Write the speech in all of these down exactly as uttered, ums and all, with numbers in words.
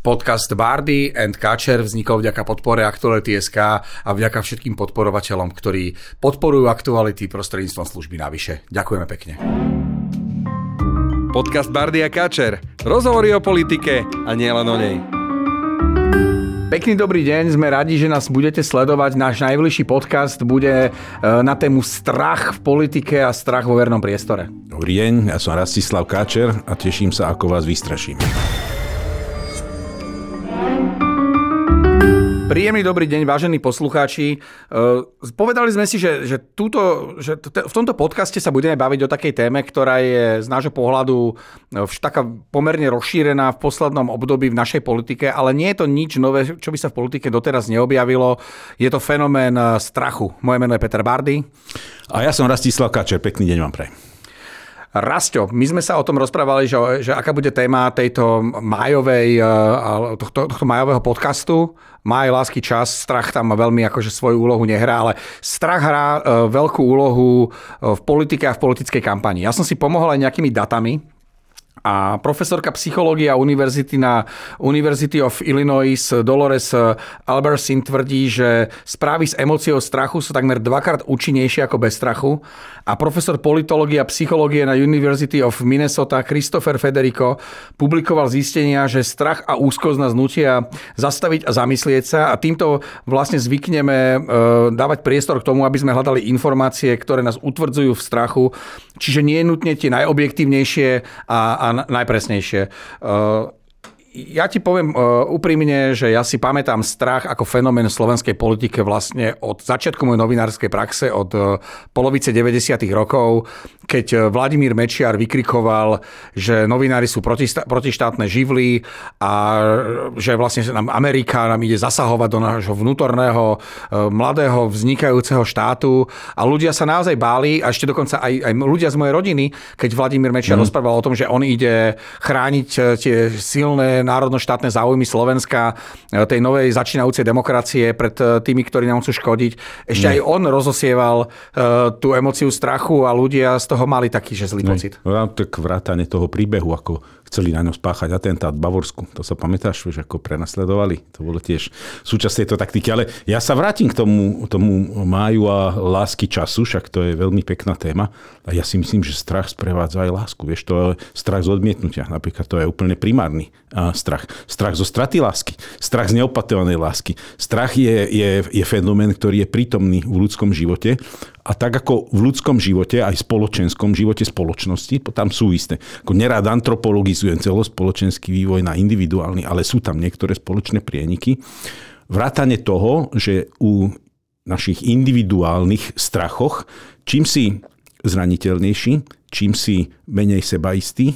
Podcast Bardy and Kačer vznikol vďaka podpore Aktuality bodka es ká a vďaka všetkým podporovateľom, ktorí podporujú Aktuality prostredníctvom služby navyše. Ďakujeme pekne. Podcast Bardy a Kačer. Rozhovory o politike a nielen o nej. Pekný dobrý deň, sme radi, že nás budete sledovať. Náš najbližší podcast bude na tému strach v politike a strach vo verejnom priestore. Dobrý deň, ja som Rastislav Kačer a teším sa, ako vás vystraším. Príjemný dobrý deň, vážení poslucháči. Povedali sme si, že, že, túto, že v tomto podcaste sa budeme baviť o takej téme, ktorá je z nášho pohľadu taká pomerne rozšírená v poslednom období v našej politike, ale nie je to nič nové, čo by sa v politike doteraz neobjavilo. Je to fenomén strachu. Moje meno je Peter Bardy. A ja som Rastislav Kačer. Pekný deň vám prajem. Rasťo, my sme sa o tom rozprávali, že, že aká bude téma tejto májovej, tohto, tohto májového podcastu. Máj, lásky, čas, strach tam veľmi akože svoju úlohu nehrá, ale strach hrá veľkú úlohu v politike a v politickej kampani. Ja som si pomohol aj nejakými datami. A profesorka psychológie univerzity na University of Illinois Dolores Albersin tvrdí, že správy s emóciou strachu sú takmer dvakrát účinnejšie ako bez strachu. A profesor politológie a psychológie na University of Minnesota Christopher Federico publikoval zistenia, že strach a úzkosť nás nutia zastaviť a zamyslieť sa a týmto vlastne zvykneme dávať priestor k tomu, aby sme hľadali informácie, ktoré nás utvrdzujú v strachu. Čiže nie je nutne tie najobjektívnejšie a, a najpresnejšie. Ja ti poviem úprimne, že ja si pamätám strach ako fenomén v slovenskej politike vlastne od začiatku mojej novinárskej praxe, od polovice deväťdesiatych rokov, keď Vladimír Mečiar vykrikoval, že novinári sú protištátne živly a že vlastne nám Amerika nám ide zasahovať do nášho vnútorného, mladého, vznikajúceho štátu a ľudia sa naozaj báli a ešte dokonca aj, aj ľudia z mojej rodiny, keď Vladimír Mečiar mm. rozprával o tom, že on ide chrániť tie silné národno-štátne záujmy Slovenska, tej novej začínajúcej demokracie pred tými, ktorí nám chcú škodiť. Ešte mm. aj on rozosieval uh, tú emóciu strachu a ľudia z toho mali taký, že zlý pocit. No, tak vrátane toho príbehu, ako chceli na ňom spáchať atentát v Bavorsku. To sa pamätáš, že ako prenasledovali? To bolo tiež súčasť tejto taktiky. Ale ja sa vrátim k tomu, tomu máju a lásky času, však to je veľmi pekná téma. A ja si myslím, že strach sprevádza aj lásku. Vieš, to je strach z odmietnutia. Napríklad to je úplne primárny a, strach. Strach zo straty lásky. Strach z neopatovanej lásky. Strach je, je, je fenomén, ktorý je prítomný v ľudskom živote. A tak ako v ľudskom živote, aj v spoločenskom živote spoločnosti, tam sú isté. Ako nerád antropologizujem celospoločenský vývoj na individuálny, ale sú tam niektoré spoločné prieniky. Vrátane toho, že u našich individuálnych strachoch, čím si zraniteľnejší, čím si menej sebaistý,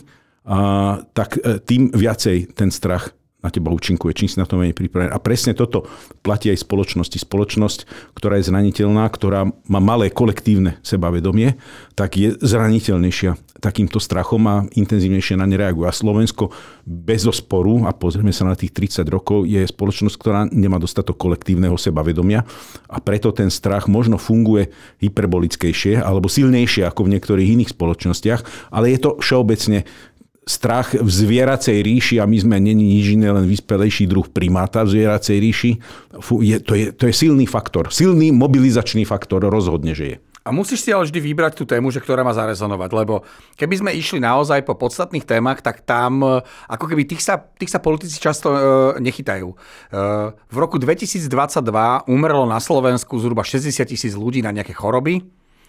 a tak tým viacej ten strach na teba účinkuje, čím si na to menej pripravený. A presne toto platí aj spoločnosti. Spoločnosť, ktorá je zraniteľná, ktorá má malé kolektívne sebavedomie, tak je zraniteľnejšia takýmto strachom a intenzívnejšie na ne reaguje. A Slovensko bez osporu, a pozrieme sa na tých tridsať rokov, je spoločnosť, ktorá nemá dostatok kolektívneho sebavedomia a preto ten strach možno funguje hyperbolickejšie alebo silnejšie ako v niektorých iných spoločnostiach, ale je to všeobecne strach v zvieracej ríši a my sme není nič iné, len vyspelejší druh primáta v zvieracej ríši. Je, to, je, to je silný faktor. Silný mobilizačný faktor rozhodne, že je. A musíš si ale vždy vybrať tú tému, že ktorá má zarezonovať, lebo keby sme išli naozaj po podstatných témach, tak tam ako keby tých sa, tých sa politici často e, nechytajú. E, v roku dvetisícdvadsaťdva umrelo na Slovensku zhruba šesťdesiat tisíc ľudí na nejaké choroby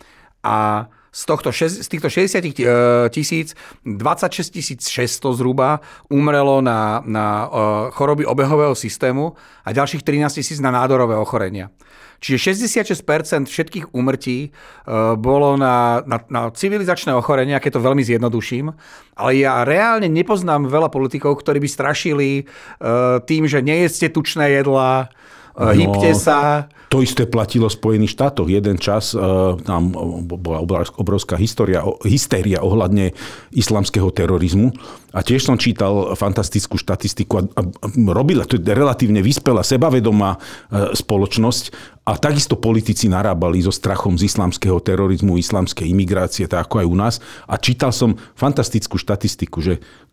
a Z, tohto, z týchto šesťdesiat tisíc, dvadsaťšesť tisíc šesťsto zhruba umrelo na, na choroby obehového systému a ďalších trinásť tisíc na nádorové ochorenia. Čiže šesťdesiatšesť percent všetkých úmrtí bolo na, na, na civilizačné ochorenia, keď to veľmi zjednoduším. Ale ja reálne nepoznám veľa politikov, ktorí by strašili tým, že nejedzte tučné jedlá, no, hýbte sa. To isté platilo v Spojených štátoch. Jeden čas uh, tam bola obrovská história, hystéria ohľadne islamského terorizmu. A tiež som čítal fantastickú štatistiku a, a, a robila, to je relatívne vyspelá, sebavedomá uh, spoločnosť. A takisto politici narábali so strachom z islamského terorizmu, islamskej imigrácie, tak ako aj u nás. A čítal som fantastickú štatistiku, že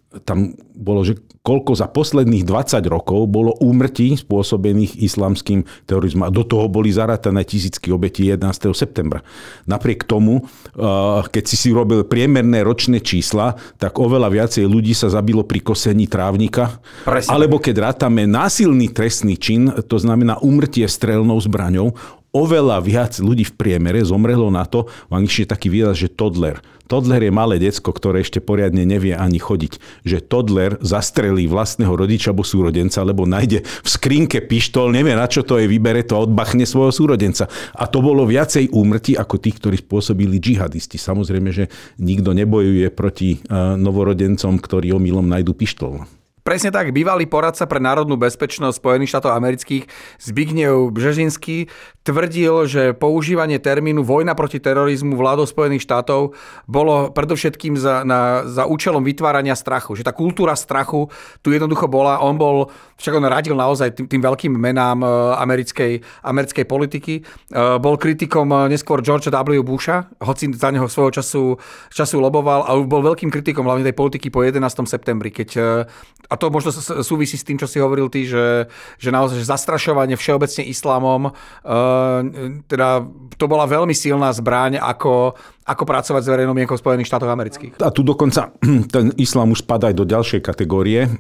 tam bolo, že koľko za posledných dvadsať rokov bolo úmrtí spôsobených islamským terorizmom. A do toho boli zarátané tisícky obetí jedenásteho septembra. Napriek tomu, keď si si robil priemerné ročné čísla, tak oveľa viacej ľudí sa zabilo pri kosení trávnika. Presne. Alebo keď rátame násilný trestný čin, to znamená úmrtie strelnou zbraňou, oveľa viac ľudí v priemere zomrelo na to, v angličtine taký výraz, že toddler. Toddler je malé decko, ktoré ešte poriadne nevie ani chodiť. Že toddler zastrelí vlastného rodiča alebo súrodenca, lebo nájde v skrinke pištol, nevie na čo to je, vybere to a odbachne svojho súrodenca. A to bolo viacej úmrtí ako tých, ktorí spôsobili džihadisti. Samozrejme, že nikto nebojuje proti novorodencom, ktorí omylom nájdu pištol. Presne tak, bývalý poradca pre národnú bezpečnosť Spojených štátov amerických Zbigniew Bžežinský tvrdil, že používanie termínu vojna proti terorizmu vládou Spojených štátov bolo predovšetkým za, na, za účelom vytvárania strachu. Že tá kultúra strachu tu jednoducho bola. On bol, však on radil naozaj tým, tým veľkým menám americkej, americkej politiky. Bol kritikom neskôr George W. Busha, hoci za neho svojho času, času loboval, a bol veľkým kritikom hlavne tej politiky po jedenásteho septembri, keď a to možno súvisí s tým, čo si hovoril ty, že, že naozaj že zastrašovanie všeobecne islamom, e, teda to bola veľmi silná zbraň, ako, ako pracovať s verejnou mienkou Spojených štátov amerických. A tu dokonca ten islám už spadá aj do ďalšej kategórie.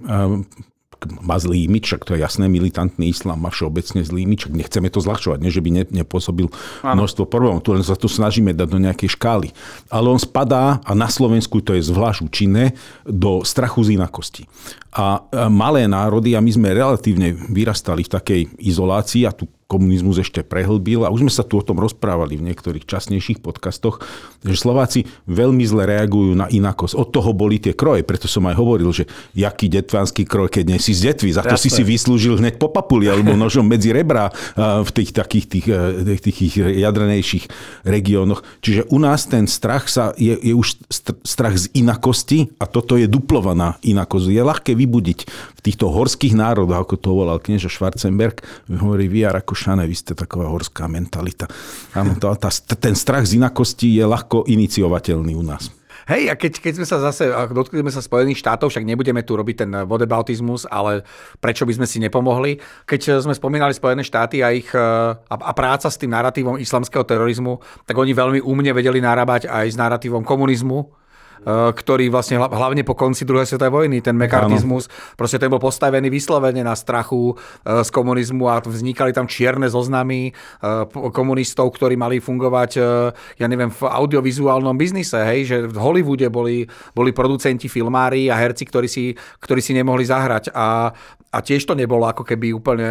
Má zlý imič, však to je jasné, militantný islám má všeobecne zlý imič, však nechceme to zľahčovať, nie, že by ne, nepôsobil množstvo problémov, tu len sa to snažíme dať do nejakej škály. Ale on spadá, a na Slovensku to je zvlášť účinné, do strachu z inakosti. A malé národy, a my sme relatívne vyrastali v takej izolácii, a tu komunizmus ešte prehlbil, a už sme sa tu o tom rozprávali v niektorých časnejších podcastoch, že Slováci veľmi zle reagujú na inakosť. Od toho boli tie kroje, preto som aj hovoril, že jaký detvánsky kroj, keď nie si z detvy, za to Jasne. Si si vyslúžil hneď po papuli alebo nožom medzi rebra v tých takých tých, tých, tých jadranejších regiónoch. Čiže u nás ten strach sa, je, je už strach z inakosti, a toto je duplovaná inakosť. Je ľahké vybudiť v týchto horských národoch, ako to volal knieža Schwarzenberg, hovorí vy Rakošane, vy ste taková horská mentalita. Áno, tá, tá, ten strach z inakosti je ľahko iniciovateľný u nás. Hej, a keď, keď sme sa zase, dotkli sme sa Spojených štátov, však nebudeme tu robiť ten whataboutismus, ale prečo by sme si nepomohli? Keď sme spomínali Spojené štáty a ich a, a práca s tým naratívom islamského terorizmu, tak oni veľmi úmne vedeli narábať aj s naratívom komunizmu, ktorý vlastne hlavne po konci druhej svetovej vojny, ten mekartizmus, proste ten bol postavený vyslovene na strachu z komunizmu, a vznikali tam čierne zoznamy komunistov, ktorí mali fungovať, ja neviem, v audiovizuálnom biznise, hej, že v Hollywoode boli, boli producenti, filmári a herci, ktorí si, ktorí si nemohli zahrať, a, a tiež to nebolo ako keby úplne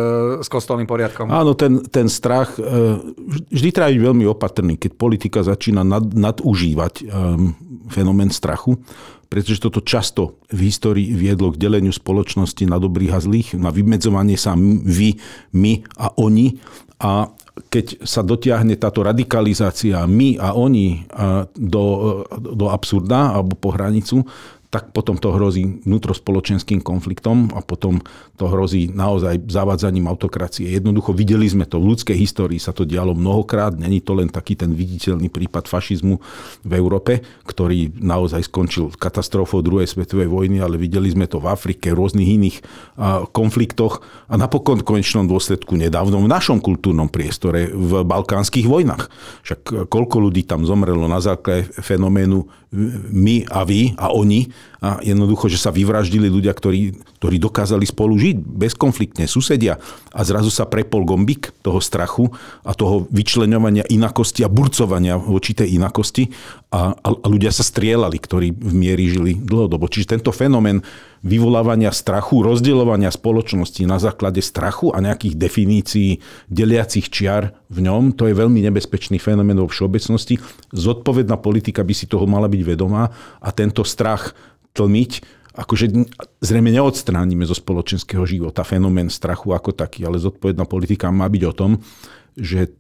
s kostolným poriadkom. Áno, ten, ten strach, vždy treba byť veľmi opatrný, keď politika začína nad, nadužívať um, fenomén strachu, pretože toto často v histórii viedlo k deleniu spoločnosti na dobrých a zlých, na vymedzovanie sa vy, my a oni. A keď sa dotiahne táto radikalizácia my a oni do, do absurda alebo po hranicu, tak potom to hrozí vnútrospoločenským konfliktom a potom to hrozí naozaj zavádzaním autokracie. Jednoducho videli sme to v ľudskej histórii, sa to dialo mnohokrát. Není to len taký ten viditeľný prípad fašizmu v Európe, ktorý naozaj skončil katastrofou druhej svetovej vojny, ale videli sme to v Afrike, v rôznych iných konfliktoch a napokon v konečnom dôsledku nedávno v našom kultúrnom priestore v balkánskych vojnách. Však koľko ľudí tam zomrelo na základe fenoménu my a vy a oni, a jednoducho, že sa vyvraždili ľudia, ktorí, ktorí dokázali spolu žiť bezkonfliktne, susedia, a zrazu sa prepol gombík toho strachu a toho vyčleňovania inakosti a burcovania voči tej inakosti, a, a ľudia sa strieľali, ktorí v mieri žili dlhodobo. Čiže tento fenomén vyvolávania strachu, rozdeľovania spoločnosti na základe strachu a nejakých definícií deliacich čiar v ňom, to je veľmi nebezpečný fenomén vo všeobecnosti. Zodpovedná politika by si toho mala byť vedomá a tento strach tlmiť, akože zrejme neodstránime zo spoločenského života fenomén strachu ako taký, ale zodpovedná politika má byť o tom, že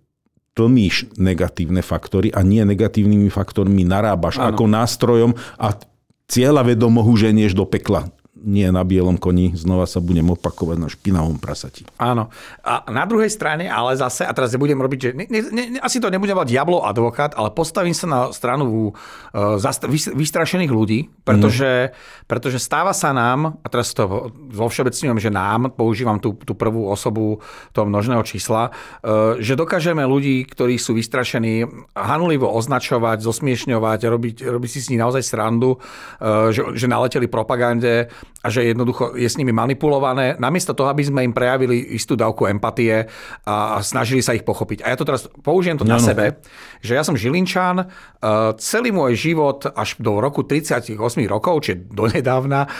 tlmíš negatívne faktory a nie negatívnymi faktormi narábaš Áno. ako nástrojom a cieľavedomo ho ženieš do pekla nie na bielom koni, znova sa budem opakovať na špinavom prasati. Áno. A na druhej strane, ale zase, a teraz nebudem robiť, že ne, ne, ne, asi to nebudem mať diablov advokát, ale postavím sa na stranu uh, zast- vystrašených ľudí, pretože, mm. pretože stáva sa nám, a teraz to vo všeobecňujem, že nám, používam tú, tú prvú osobu toho množného čísla, uh, že dokážeme ľudí, ktorí sú vystrašení, hanlivo označovať, zosmiešňovať, robiť, robiť si s nich naozaj srandu, uh, že, že naleteli propagande, a že jednoducho je s nimi manipulované, namiesto toho, aby sme im prejavili istú dávku empatie a snažili sa ich pochopiť. A ja to teraz použijem to no, na no. sebe, že ja som Žilinčan, celý môj život až do roku tridsaťosem rokov, čiže donedávna,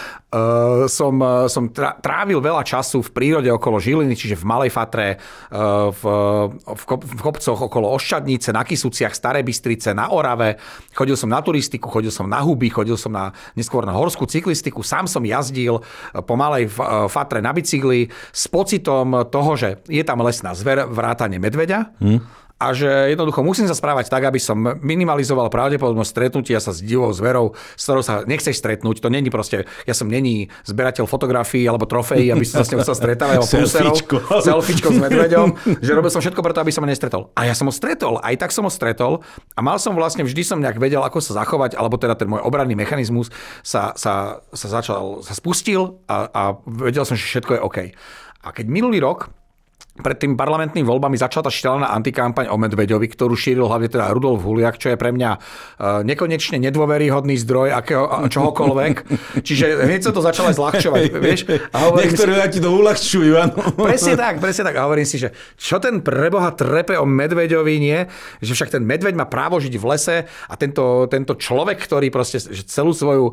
som, som trávil veľa času v prírode okolo Žiliny, čiže v Malej Fatre, v, v, v kopcoch okolo Oščadnice, na Kysuciach, Staré Bystrice, na Orave. Chodil som na turistiku, chodil som na huby, chodil som na, neskôr na horskú cyklistiku, sám som jazdil po Malej Fatre na bicykli s pocitom toho, že je tam lesná zver, vrátane medveďa. Hmm. A že jednoducho musím sa správať tak, aby som minimalizoval pravdepodobnosť stretnutia sa s divou zverou, s ktorou sa nechceš stretnúť. To není proste, ja som není zberateľ fotografií alebo trofejí, aby som sa s ňou musel stretávať, alebo pulserov, selfiečko s medveďom, že robil som všetko preto, aby som ho nestretol. A ja som ho stretol, aj tak som ho stretol a mal som vlastne, vždy som nejak vedel, ako sa zachovať, alebo teda ten môj obranný mechanizmus sa, sa, sa začal, sa spustil a, a vedel som, že všetko je OK. A keď minulý rok pred tým parlamentnými voľbami začala tá šialená antikampaň o medveďovi, ktorú šíril hlavne teda Rudolf Huliak, čo je pre mňa nekonečne nedôveryhodný zdroj akého, čohokoľvek. Čiže hneď sa to začalo zľahčovať, vieš? A niektoré si, ti to uľahčujú, áno. Presne tak, presne tak. A hovorím si, že čo ten preboha trepe o medveďovi, nie? Že však ten medveď má právo žiť v lese a tento, tento človek, ktorý proste že celú svoju,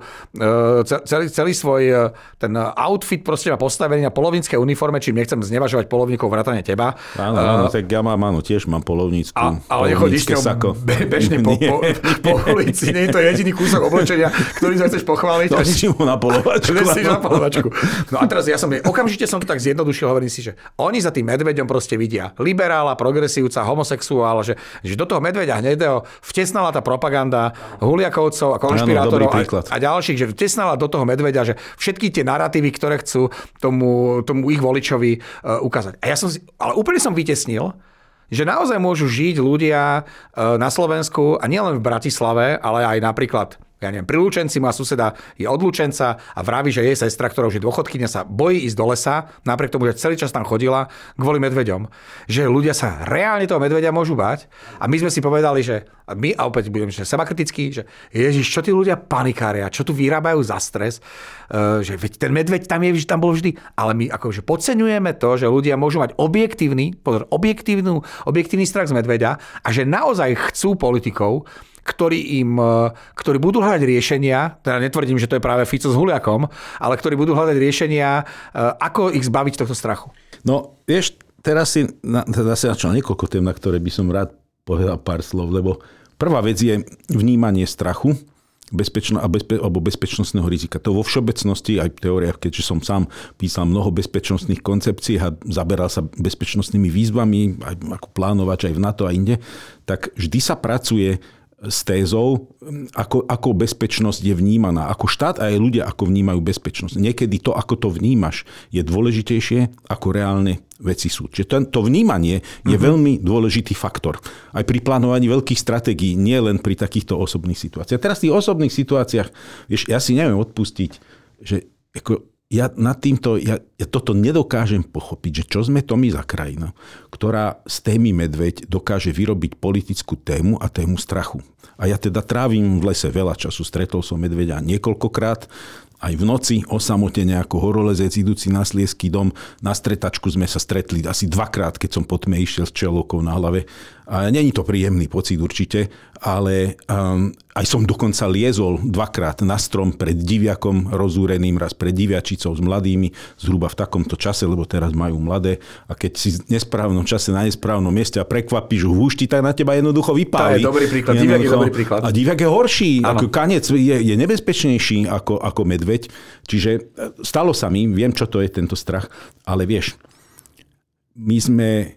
celý, celý svoj ten outfit proste má postavený na polovníckej uniforme, čím nechcem znevažovať polovníkov vrátane teba. Áno, áno, uh, tak ja mám, áno, tiež mám polovnícku, a, ale polovnícke sako. Be, bežne po, po, po ulici, nie je to jediný kúsok oblečenia, ktorý sa chceš pochváliť. Nosím ho na polovačku. na polovačku. No a teraz ja som, okamžite som to tak zjednodušil, hovorím si, že oni za tým medveďom proste vidia liberála, progresívca, homosexuála, že, že do toho medveďa hnedého vtesnala tá propaganda Huliakovcov a konšpirátorov áno, a, a ďalších, že vtesnala do toho medveďa, že všetky tie naratívy, ktoré chcú tomu, tomu ich voličovi uh, ukázať. A ja som si Ale úplne som vytesnil, že naozaj môžu žiť ľudia na Slovensku a nielen v Bratislave, ale aj napríklad ja neviem, pri Lučenci má suseda je od Lučenca a vraví, že jej sestra, ktorá už je dôchodkyňa, sa bojí ísť do lesa, napriek tomu, že celý čas tam chodila kvôli medveďom. Že ľudia sa reálne toho medveďa môžu bať a my sme si povedali, že a my, a opäť budem že sebakritický, že ježiš, čo tí ľudia panikária, čo tu vyrábajú za stres, uh, že veď ten medveď tam je, tam bol vždy, ale my akože podceňujeme to, že ľudia môžu mať objektívny, pozor, objektívnu, objektívny strach z medveďa a že naozaj chcú politikov, ktorí im, ktorí budú hľadať riešenia, teda netvrdím, že to je práve Fico s Huliakom, ale ktorí budú hľadať riešenia, ako ich zbaviť tohto strachu. No, vieš, teraz si, teda si načal niekoľko tém, na ktoré by som rád povedal pár slov, lebo prvá vec je vnímanie strachu bezpečno, a bezpe, alebo bezpečnostného rizika. To vo všeobecnosti, aj v teóriách, keďže som sám písal mnoho bezpečnostných koncepcií a zaberal sa bezpečnostnými výzvami, aj ako plánovač aj v NATO a inde, tak vždy sa pracuje s tézou, ako, ako bezpečnosť je vnímaná. Ako štát a aj ľudia, ako vnímajú bezpečnosť. Niekedy to, ako to vnímaš, je dôležitejšie, ako reálne veci sú. Čiže to, to vnímanie je uh-huh. veľmi dôležitý faktor. Aj pri plánovaní veľkých stratégií, nie len pri takýchto osobných situáciách. Teraz v tých osobných situáciách, vieš, ja si neviem odpustiť, že ako ja nad týmto, ja, ja toto nedokážem pochopiť, že čo sme to my za krajina, ktorá z témy medveď dokáže vyrobiť politickú tému a tému strachu. A ja teda trávim v lese veľa času, stretol som medveďa niekoľkokrát, aj v noci osamotene ako horolezec idúci na Slieský dom. Na stretačku sme sa stretli asi dvakrát, keď som po tme išiel s čelovkou na hlave. A není to príjemný pocit určite, ale um, aj som dokonca liezol dvakrát na strom pred diviakom rozúreným, raz pred diviačicou s mladými, zhruba v takomto čase, lebo teraz majú mladé. A keď si v nesprávnom čase na nesprávnom mieste a prekvapíš ho v húšti, tak na teba jednoducho vypáli. To je dobrý príklad. Diviak je dobrý príklad. A diviak je horší. Ako kanec je, je nebezpečnejší ako, ako medveď. Čiže stalo sa mi, viem, čo to je tento strach, ale vieš, my sme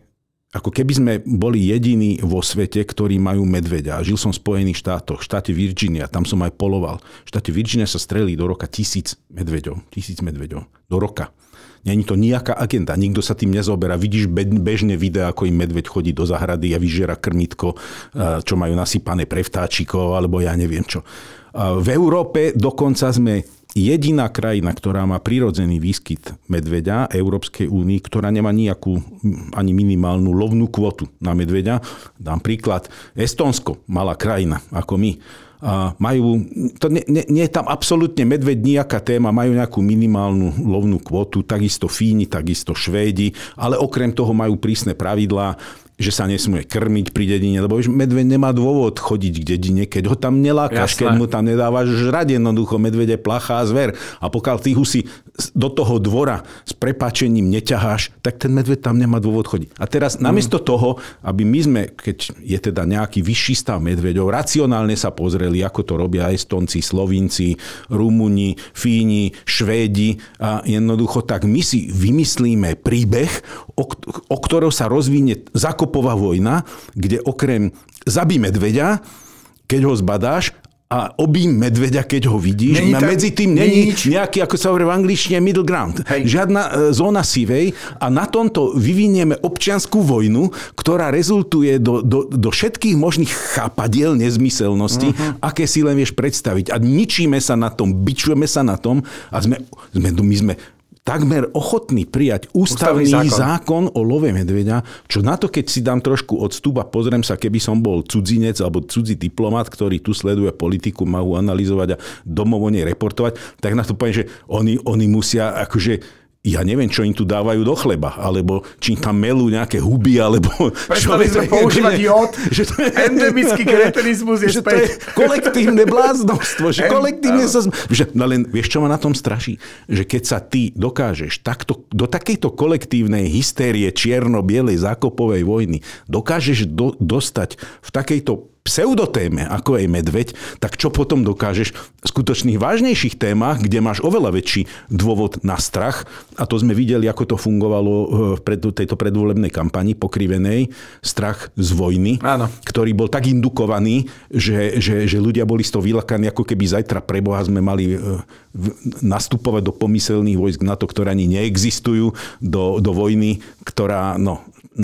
ako keby sme boli jediní vo svete, ktorí majú medveďa. Žil som v Spojených štátoch, v štáte Virginia, tam som aj poloval. V štáte Virginia sa strelí do roka tisíc medveďov. Tisíc medveďov. Do roka. Není to nejaká agenda, nikto sa tým nezoberá. Vidíš bežné videá, ako im medveď chodí do zahrady a vyžiera krmítko, čo majú nasypané pre vtáčikov, alebo ja neviem čo. V Európe dokonca sme jediná krajina, ktorá má prirodzený výskyt medveďa Európskej únii, ktorá nemá nejakú ani minimálnu lovnú kvotu na medveďa. Dám príklad. Estónsko, malá krajina ako my. A majú, to nie, nie, nie je tam absolútne medveď nejaká téma, majú nejakú minimálnu lovnú kvotu, takisto Fíni, takisto Švédi, ale okrem toho majú prísne pravidlá, že sa nesmie krmiť pri dedine, lebo medveď nemá dôvod chodiť k dedine, keď ho tam nelákaš, keď mu tam nedávaš žrať, jednoducho medveď je plachá zver. A pokiaľ ty ho si do toho dvora s prepáčením neťaháš, tak ten medveď tam nemá dôvod chodiť. A teraz namiesto toho, aby my sme, keď je teda nejaký vyšší stav medveďov, racionálne sa pozreli, ako to robia Estonci, Slovinci, Rumúni, Fíni, Švédi, a jednoducho tak my si vymyslíme príbeh, o, o ktorého sa rozvinie zakopová vojna, kde okrem zabí medveďa, keď ho zbadáš, a obím medveďa, keď ho vidíš. Není tam, medzi tým není nejaký, ako sa hovorí v angličtine, middle ground. Hej. Žiadna e, zóna sivej a na tomto vyvinieme občiansku vojnu, ktorá rezultuje do, do, do všetkých možných chápadiel, nezmyselností, uh-huh. aké si len vieš predstaviť. A ničíme sa na tom, bičujeme sa na tom a sme, sme, my sme takmer ochotný prijať ústavný, ústavný zákon. zákon o love medveďa, čo na to, keď si dám trošku odstup a pozriem sa, keby som bol cudzinec alebo cudzí diplomat, ktorý tu sleduje politiku, má ho analyzovať a domov o nej reportovať, tak na to poviem, že oni, oni musia akože ja neviem, čo im tu dávajú do chleba, alebo či im tam melú nejaké huby, alebo... Prestali sme používať jód, že to je, endemický kretenizmus je že späť. To je kolektívne bláznostvo, že kolektívne sa... Že, no len vieš, čo ma na tom straší? Že keď sa ty dokážeš takto, do takejto kolektívnej hystérie čierno-bielej zákopovej vojny dokážeš do, dostať v takejto pseudotéme, ako je medveď, tak čo potom dokážeš v skutočných vážnejších témach, kde máš oveľa väčší dôvod na strach, a to sme videli, ako to fungovalo v tejto predvolebnej kampani pokrivenej, strach z vojny, áno. ktorý bol tak indukovaný, že, že, že ľudia boli z toho vylakaní, ako keby zajtra pre Boha sme mali nastupovať do pomyselných vojsk NATO, ktoré ani neexistujú, do, do vojny, ktorá, no...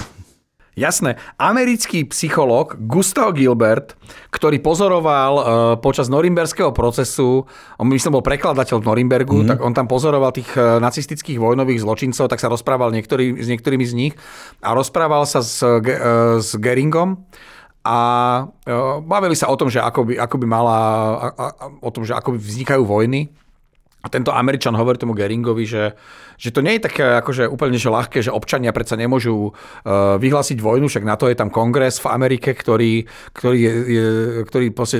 Jasné. Americký psychológ Gustav Gilbert, ktorý pozoroval uh, počas norimberského procesu, on myslím bol prekladateľ v Norimbergu, mm. tak on tam pozoroval tých uh, nacistických vojnových zločincov, tak sa rozprával niektorý, s niektorými z nich a rozprával sa s, uh, s Göringom a uh, bavili sa o tom, že ako by, ako by mala, a, a, o tom, že ako by vznikajú vojny. A tento Američan hovorí tomu Göringovi, že, že to nie je také akože úplne že ľahké, že občania predsa nemôžu uh, vyhlásiť vojnu, však na to je tam kongres v Amerike, ktorý, ktorý, je, je, ktorý proste,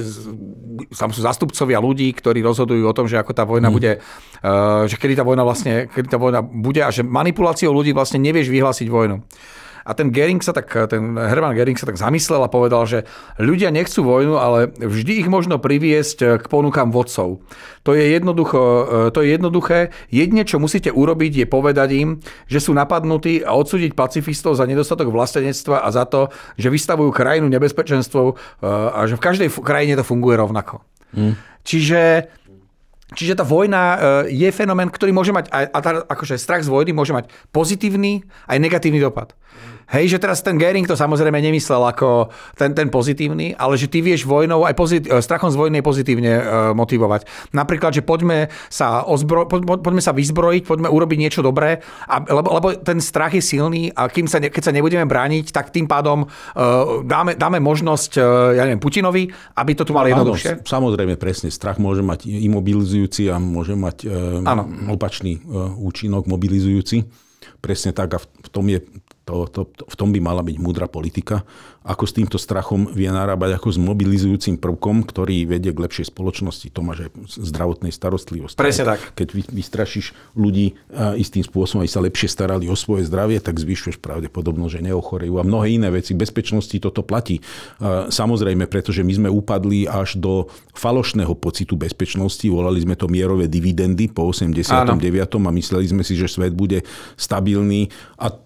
tam sú zastupcovia ľudí, ktorí rozhodujú o tom, že ako tá vojna mm. bude, uh, že kedy tá vojna vlastne, kedy tá vojna bude a že manipuláciou ľudí vlastne nevieš vyhlásiť vojnu. A ten Göring sa tak, ten Hermann Göring sa tak zamyslel a povedal, že ľudia nechcú vojnu, ale vždy ich možno priviesť k ponukám vodcov. To je, jednoducho, to je jednoduché. Jedine, čo musíte urobiť, je povedať im, že sú napadnutí a odsúdiť pacifistov za nedostatok vlastenectva a za to, že vystavujú krajinu nebezpečenstvu a že v každej krajine to funguje rovnako. Mm. Čiže Čiže tá vojna je fenomén, ktorý môže mať, a tá, akože strach z vojny môže mať pozitívny aj negatívny dopad. Hej, že teraz ten Göring to samozrejme nemyslel ako ten, ten pozitívny, ale že ty vieš vojnou aj pozit- strachom z vojny pozitívne uh, motivovať. Napríklad, že poďme sa, ozbro- po, poďme sa vyzbrojiť, poďme urobiť niečo dobré, a, lebo, lebo ten strach je silný a kým sa ne, keď sa nebudeme brániť, tak tým pádom uh, dáme, dáme možnosť, uh, ja neviem, Putinovi, aby to tu mal jednoduchšie. Samozrejme, presne. Strach môže mať imobilizujúci a môže mať uh, opačný uh, účinok mobilizujúci. Presne tak a v, v tom je To, to, to, v tom by mala byť múdra politika. Ako s týmto strachom vie narábať ako s mobilizujúcim prvkom, ktorý vedie k lepšej spoločnosti. To máš aj zdravotnej starostlivosti. Presne tak. Keď vy, vystrašíš ľudí a istým spôsobom, aby sa lepšie starali o svoje zdravie, tak zvyšuješ pravdepodobnosť, že neochorejú. A mnohé iné veci. Bezpečnosti toto platí. Samozrejme, pretože my sme upadli až do falošného pocitu bezpečnosti. Volali sme to mierové dividendy po osemdesiatom deviatom a mysleli sme si, že svet bude stabilný. A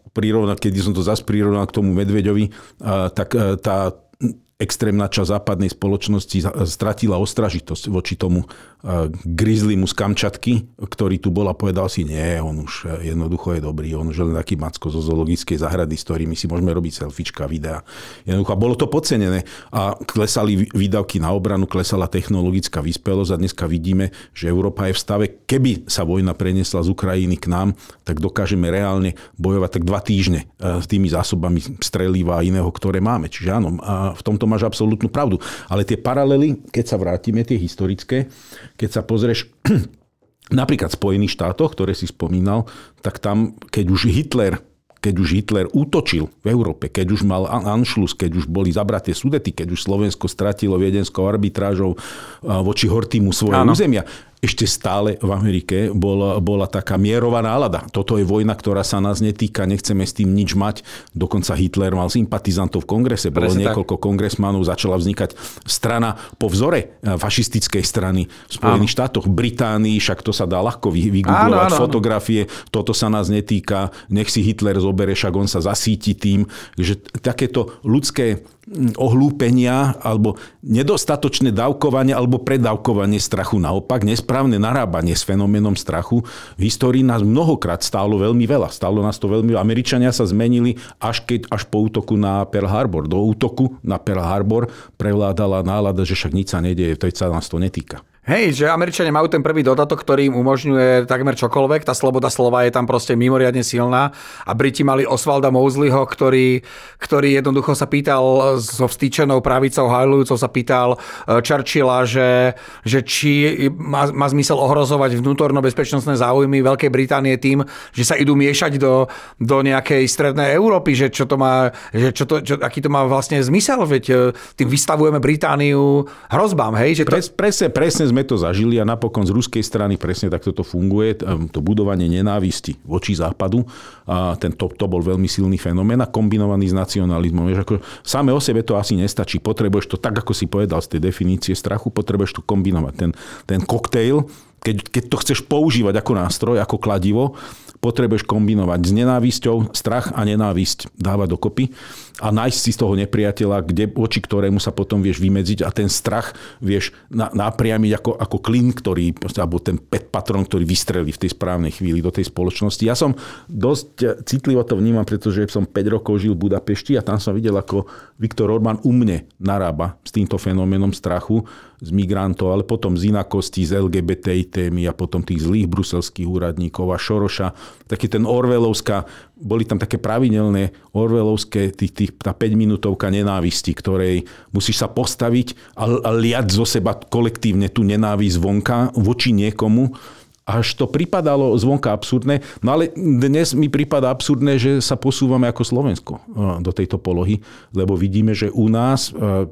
prirovnať, keď som to zase prirovnal k tomu medveďovi, tak tá extrémna časť západnej spoločnosti stratila ostražitosť voči tomu grizzlymu z Kamčatky, ktorý tu bol a povedal si, nie, on už jednoducho je dobrý, on už len taký macko zo zoologickej záhrady, s ktorými si môžeme robiť selfiečka, videá. Jednoducho, a bolo to podcenené a klesali výdavky na obranu, klesala technologická vyspelosť a dneska vidíme, že Európa je v stave, keby sa vojna preniesla z Ukrajiny k nám, tak dokážeme reálne bojovať tak dva týždne s tými zásobami streliva a iného, ktoré máme. Čiže áno, a v tomto máš absolútnu pravdu. Ale tie paralely, keď sa vrátime, tie historické, keď sa pozrieš napríklad v Spojených štátoch, ktoré si spomínal, tak tam, keď už Hitler keď už Hitler útočil v Európe, keď už mal Anschluss, keď už boli zabraté Sudety, keď už Slovensko stratilo viedenskou arbitrážou voči Horthymu svoje Áno. územia, ešte stále v Amerike bola, bola taká mierová nálada. Toto je vojna, ktorá sa nás netýka, nechceme s tým nič mať. Dokonca Hitler mal sympatizantov v kongrese, bolo Presne niekoľko tak. kongresmanov, začala vznikať strana po vzore fašistickej strany v Spojených áno. štátoch, v Británii, však to sa dá ľahko vygooglovať, fotografie, toto sa nás netýka, nech si Hitler zobere, však on sa zasíti tým, že takéto ľudské ohlúpenia alebo nedostatočné dávkovanie alebo predávkovanie strachu. Naopak, nesprávne narábanie s fenoménom strachu v histórii nás mnohokrát stálo veľmi veľa. Stálo nás to veľmi veľa. Američania sa zmenili až, keď, až po útoku na Pearl Harbor. Do útoku na Pearl Harbor prevládala nálada, že však nič sa nedieje, to sa nás to netýka. Hej, že Američania majú ten prvý dodatok, ktorý im umožňuje takmer čokoľvek. Tá sloboda slova je tam proste mimoriadne silná. A Briti mali Oswalda Mosleyho, ktorý, ktorý jednoducho sa pýtal so vstýčenou pravicou hajlujúcou sa pýtal Churchilla, že, že či má, má zmysel ohrozovať vnútorno-bezpečnostné záujmy Veľkej Británie tým, že sa idú miešať do, do nejakej strednej Európy, že čo to má, že čo to, čo, aký to má vlastne zmysel, veď tým vystavujeme Britániu hrozbám, hej? Že to... Pres, presne, presne sme to zažili a napokon z ruskej strany presne takto to funguje. To budovanie nenávisti voči západu, a ten to, to bol veľmi silný fenomén a kombinovaný s nacionalizmom. Vieš, ako, same o sebe to asi nestačí. Potrebuješ to, tak ako si povedal z tej definície strachu, potrebuješ to kombinovať. Ten, ten koktejl, keď, keď to chceš používať ako nástroj, ako kladivo, potrebuješ kombinovať s nenávisťou, strach a nenávisť dávať dokopy a nájsť si z toho nepriateľa, kde, voči ktorému sa potom vieš vymedziť a ten strach vieš na, napriamiť ako, ako klin, ktorý, alebo ten pet patron, ktorý vystrelí v tej správnej chvíli do tej spoločnosti. Ja som dosť citlivo to vnímam, pretože som päť rokov žil v Budapešti a tam som videl, ako Viktor Orbán u mne narába s týmto fenoménom strachu z migrantov, ale potom z inakostí, z el gé bé té í témy a potom tých zlých bruselských úradníkov a Šoroša. Taký ten Orwellovská, boli tam také pravidelné Orwellovské, tých, tých, tá päťminútovka nenávisti, ktorej musíš sa postaviť a, a liať zo seba kolektívne tú nenávisť vonka voči niekomu. Až to pripadalo zvonka absurdné. No ale dnes mi pripadá absurdné, že sa posúvame ako Slovensko do tejto polohy, lebo vidíme, že u nás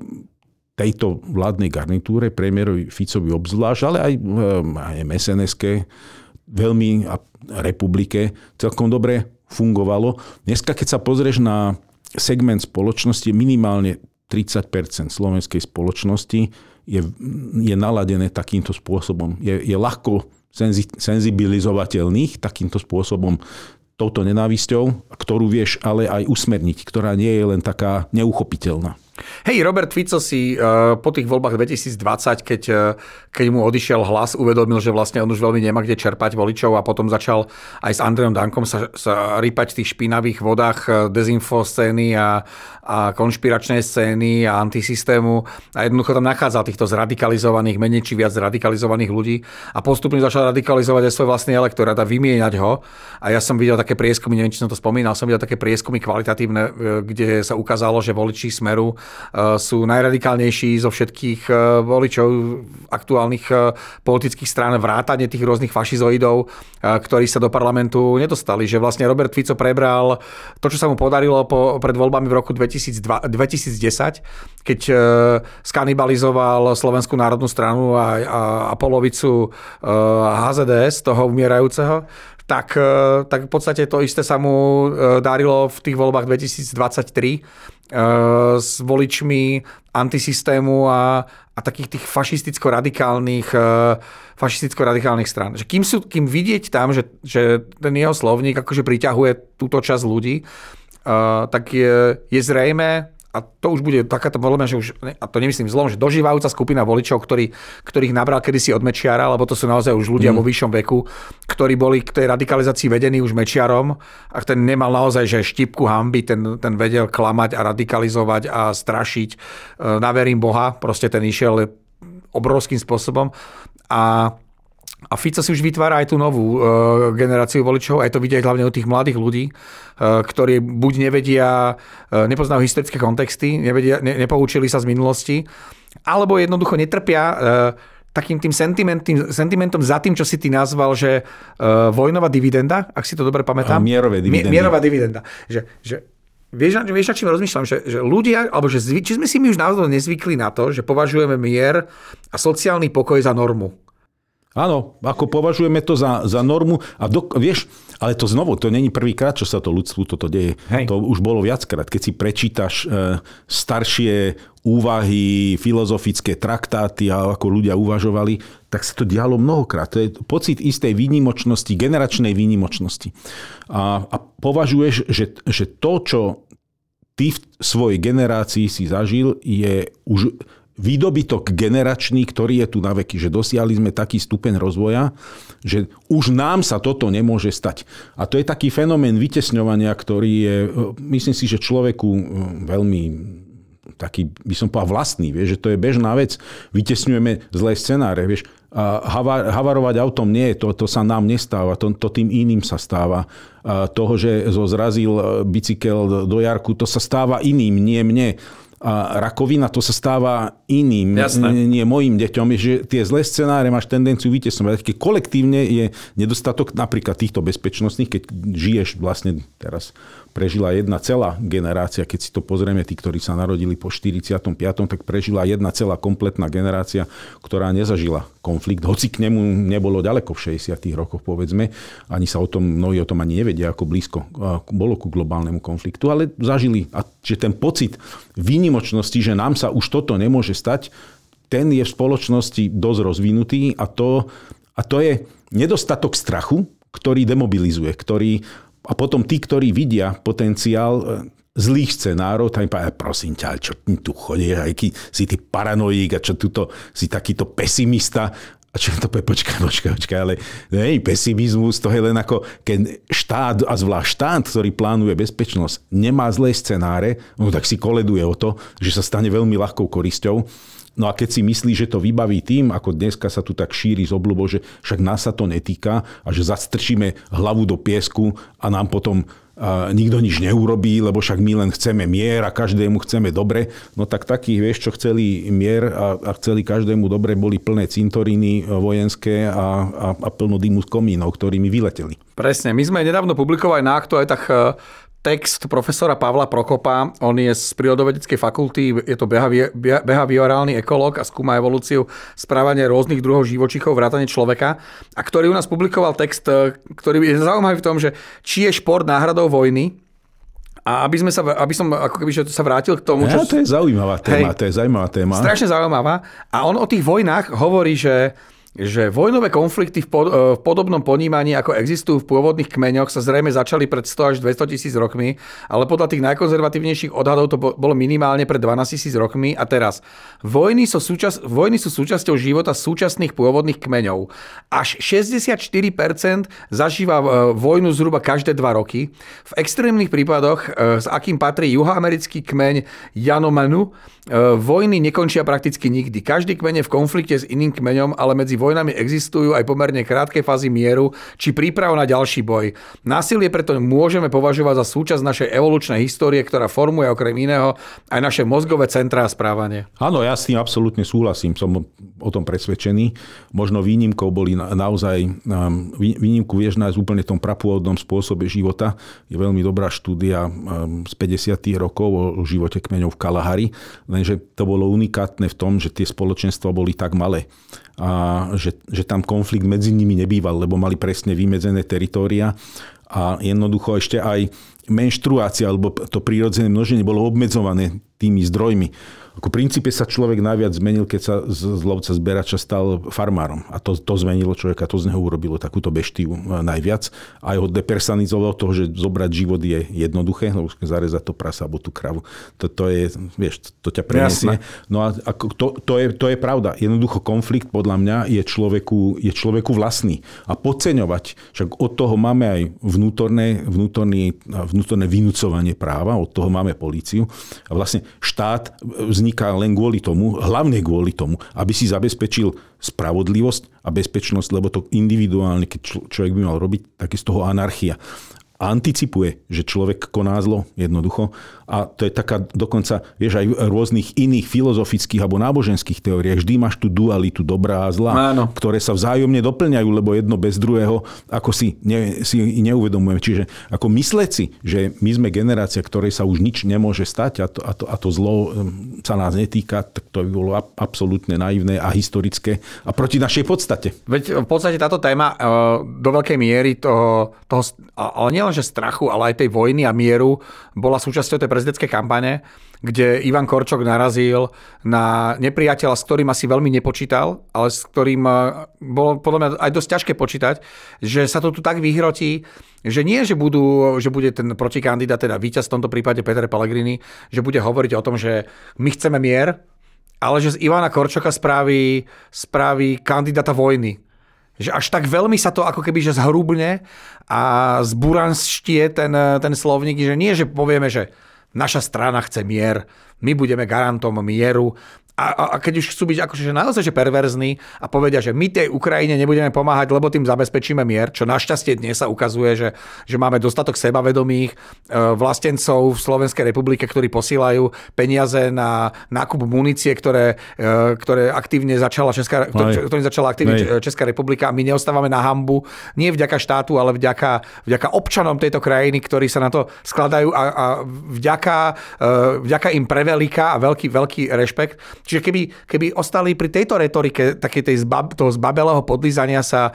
tejto vládnej garnitúre, premiérovi Ficovi obzvlášť, ale aj, aj em es en eske, veľmi a Republike celkom dobre fungovalo. Dneska, keď sa pozrieš na segment spoločnosti, minimálne tridsať percent slovenskej spoločnosti je, je naladené takýmto spôsobom. Je, je ľahko senzi, senzibilizovateľných takýmto spôsobom touto nenávisťou, ktorú vieš ale aj usmerniť, ktorá nie je len taká neuchopiteľná. Hej, Robert Fico si uh, po tých voľbách dvetisícdvadsať, keď, uh, keď mu odišiel hlas, uvedomil, že vlastne on už veľmi nemá kde čerpať voličov a potom začal aj s Andrejom Dankom sa, sa rýpať v tých špinavých vodách dezinfo scény a, a konšpiračné scény a antisystému a jednoducho tam nachádzal týchto zradikalizovaných, menej či viac zradikalizovaných ľudí a postupne začal radikalizovať aj svoj vlastný elektorát a vymieňať ho. A ja som videl také prieskumy, neviem, či som to spomínal, som videl také prieskumy kvalitatívne, kde sa ukázalo, že voliči Smeru sú najradikálnejší zo všetkých voličov aktuálnych politických strán vrátane tých rôznych fašizoidov, ktorí sa do parlamentu nedostali. Že vlastne Robert Fico prebral to, čo sa mu podarilo po, pred voľbami v roku dvetisícdesať, keď skanibalizoval Slovenskú národnú stranu a, a, a polovicu há zet dé es, toho umierajúceho. tak, tak v podstate to isté sa mu darilo v tých voľbách dvetisícdvadsaťtri s voličmi antisystému a, a takých tých fašisticko-radikálnych, fašisticko-radikálnych strán. Že kým, sú, kým vidieť tam, že, že ten jeho slovník akože priťahuje túto časť ľudí, tak je, je zrejme, a to už bude takáto, podľa mňa, že už, a to nemyslím zlom, že dožívajúca skupina voličov, ktorí, ktorých nabral kedysi od Mečiara, lebo to sú naozaj už ľudia mm. vo vyššom veku, ktorí boli k tej radikalizácii vedení už Mečiarom a ten nemal naozaj, že štipku hanby, ten, ten vedel klamať a radikalizovať a strašiť. Na verím Boha, proste ten išiel obrovským spôsobom. A A Fico si už vytvára aj tú novú uh, generáciu voličov, aj to vidieť hlavne u tých mladých ľudí, uh, ktorí buď nevedia, uh, nepoznajú historické kontexty, nevedia, ne, nepoučili sa z minulosti, alebo jednoducho netrpia uh, takým tým sentimentom za tým, čo si ty nazval, že uh, vojnová dividenda, ak si to dobre pamätám. Mierové dividendy. Mierová dividenda. Že, že Vieš, vieš, na čím rozmýšľam? Že, že ľudia, alebo že zvy, či sme si my už naozaj nezvykli na to, že považujeme mier a sociálny pokoj za normu. Áno, ako považujeme to za, za normu a do, vieš, ale to znovu, to není prvýkrát, čo sa to ľudstvu toto deje. Hej. To už bolo viackrát. Keď si prečítaš e, staršie úvahy, filozofické traktáty a ako ľudia uvažovali, tak sa to dialo mnohokrát. To je pocit istej výnimočnosti, generačnej výnimočnosti. A, a považuješ, že, že to, čo ty v svojej generácii si zažil, je už výdobytok generačný, ktorý je tu na veky, že dosiahli sme taký stupeň rozvoja, že už nám sa toto nemôže stať. A to je taký fenomén vytesňovania, ktorý je, myslím si, že človeku veľmi taký, by som povedal, vlastný, vieš, že to je bežná vec. Vytesňujeme zlé scenáre, vieš. A havar, havarovať autom nie, to, to sa nám nestáva, to, to tým iným sa stáva. A toho, že zo zrazil bicykel do jarku, to sa stáva iným, nie mne. A rakovina, to sa stáva iným, Jasné. nie mojim deťom, že tie zlé scenáre máš tendenciu vytesňovať. Keď kolektívne je nedostatok napríklad týchto bezpečnostných, keď žiješ vlastne teraz prežila jedna celá generácia, keď si to pozrieme, tí, ktorí sa narodili po štyridsiatom piatom tak prežila jedna celá kompletná generácia, ktorá nezažila konflikt, hoci k nemu nebolo ďaleko v šesťdesiatych rokoch, povedzme, ani sa o tom, mnohí o tom ani nevedia, ako blízko bolo ku globálnemu konfliktu, ale zažili, a že ten pocit výnimočnosti, že nám sa už toto nemôže stať, ten je v spoločnosti dosť rozvinutý a to, a to je nedostatok strachu, ktorý demobilizuje, ktorý a potom tí, ktorí vidia potenciál zlých scenárov, tak im povedia, prosím ťa, čo tu chodíš, aj si ty paranoík a čo tuto si takýto pesimista. A čo to povie, počkaj, počkaj, počkaj, ale nej, pesimizmus, to je len ako, keď štát, a zvlášť štát, ktorý plánuje bezpečnosť, nemá zlé scenáre, no tak si koleduje o to, že sa stane veľmi ľahkou korisťou. No a keď si myslí, že to vybaví tým, ako dneska sa tu tak šíri z obľubou, že však nás sa to netýka a že zastrčíme hlavu do piesku a nám potom a nikto nič neurobí, lebo však my len chceme mier a každému chceme dobre. No tak takých, vieš, čo chceli mier a, a chceli každému dobre, boli plné cintoríny vojenské a, a, a plno dymu z komínov, ktorými vyleteli. Presne. My sme nedávno publikovali na Aktualitách text profesora Pavla Prokopa. On je z prírodovedeckej fakulty, je to behaviorálny ekológ a skúma evolúciu správania rôznych druhov živočíchov, vrátane človeka, a ktorý u nás publikoval text, ktorý je zaujímavý v tom, že či je šport náhradou vojny. A aby, sme sa, aby som ako keby, že sa vrátil k tomu, čo... Ja, to je zaujímavá téma, hej, to je zaujímavá téma. Strašne zaujímavá. A on o tých vojnách hovorí, že že vojnové konflikty v, pod, v podobnom ponímaní, ako existujú v pôvodných kmeňoch, sa zrejme začali pred sto až dvesto tisíc rokmi, ale podľa tých najkonzervatívnejších odhadov to bolo minimálne pred dvanásť tisíc rokmi. A teraz, vojny sú, súčas, vojny sú súčasťou života súčasných pôvodných kmeňov. Až šesťdesiatštyri percent zažíva vojnu zhruba každé dva roky. V extrémnych prípadoch, s akým patrí juhoamerický kmeň Yanomanu, vojny nekončia prakticky nikdy. Každý kmeň je v konflikte s iným kmeňom, ale medzi vojnami existujú aj pomerne krátke fázy mieru či príprav na ďalší boj. Násilie preto môžeme považovať za súčasť našej evolučnej histórie, ktorá formuje okrem iného aj naše mozgové centrá a správanie. Áno, ja s tým absolútne súhlasím, som o tom presvedčený. Možno výnimkou boli naozaj, výnimku vieš nájsť úplne v tom prapôvodnom spôsobe života. Je veľmi dobrá štúdia z päťdesiatych rokov o živote kmeňov v Kalahari, lenže to bolo unikátne v tom, že tie spoločenstva boli tak malé. A že, že tam konflikt medzi nimi nebýval, lebo mali presne vymedzené teritória a jednoducho ešte aj menštruácia alebo to prírodzené množenie bolo obmedzované tými zdrojmi. Ako v princípe sa človek najviac zmenil, keď sa z lovca zberača stal farmárom. A to, to zmenilo človeka, to z neho urobilo takúto beštiu najviac. Aj ho depersonalizovalo toho, že zobrať život je jednoduché, lebo zarezať to prasa alebo tú kravu. To, to je, vieš, to, to ťa preniesie. No a ako, to, to, je, to je pravda. Jednoducho konflikt podľa mňa je človeku, je človeku vlastný. A podceňovať, však od toho máme aj vnútorné, vnútorné, vnútorné vynúcovanie práva, od toho máme políciu. A vlastne štát vzniká len kvôli tomu, hlavne kvôli tomu, aby si zabezpečil spravodlivosť a bezpečnosť, lebo to individuálne, keď človek by mal robiť, tak je z toho anarchia. A anticipuje, že človek koná zlo jednoducho. A to je taká dokonca, vieš, aj v rôznych iných filozofických alebo náboženských teóriách vždy máš tú dualitu dobrá a zla, Áno. ktoré sa vzájomne doplňajú, lebo jedno bez druhého, ako si, ne, si neuvedomujeme. Čiže ako mysleť si, že my sme generácia, ktorej sa už nič nemôže stať a to, a to, a to zlo sa nás netýka, tak to by bolo absolútne naivné a historické a proti našej podstate. Veď v podstate táto téma do veľkej miery toho, toho ale nie len že strachu, ale aj tej vojny a mieru bola súčasťou tej prezidentskej kampane, kde Ivan Korčok narazil na nepriateľa, s ktorým asi veľmi nepočítal, ale s ktorým bolo podľa mňa aj dosť ťažké počítať, že sa to tu tak vyhrotí, že nie, že, budú, že bude ten protikandidát, teda víťaz v tomto prípade Peter Pellegrini, že bude hovoriť o tom, že my chceme mier, ale že z Ivana Korčoka spraví, spraví kandidáta vojny. Že až tak veľmi sa to ako keby že zhrubne a zburanštie ten, ten slovník, že nie, že povieme, že naša strana chce mier, my budeme garantom mieru. A, a keď už chcú byť akože naozaj že perverzní a povedia, že my tej Ukrajine nebudeme pomáhať, lebo tým zabezpečíme mier, čo našťastie dnes sa ukazuje, že, že máme dostatok sebavedomých vlastencov v Slovenskej republike, ktorí posílajú peniaze na nákup munície, ktoré, ktoré aktívne začala Česká, ktorý začala aktívne Česká republika. My neostávame na hanbu, nie vďaka štátu, ale vďaka, vďaka občanom tejto krajiny, ktorí sa na to skladajú a, a vďaka, vďaka im preveľká a veľký, veľký rešpekt. Čiže keby, keby ostali pri tejto retorike takej tej zbab, toho zbabelého podlízania sa e,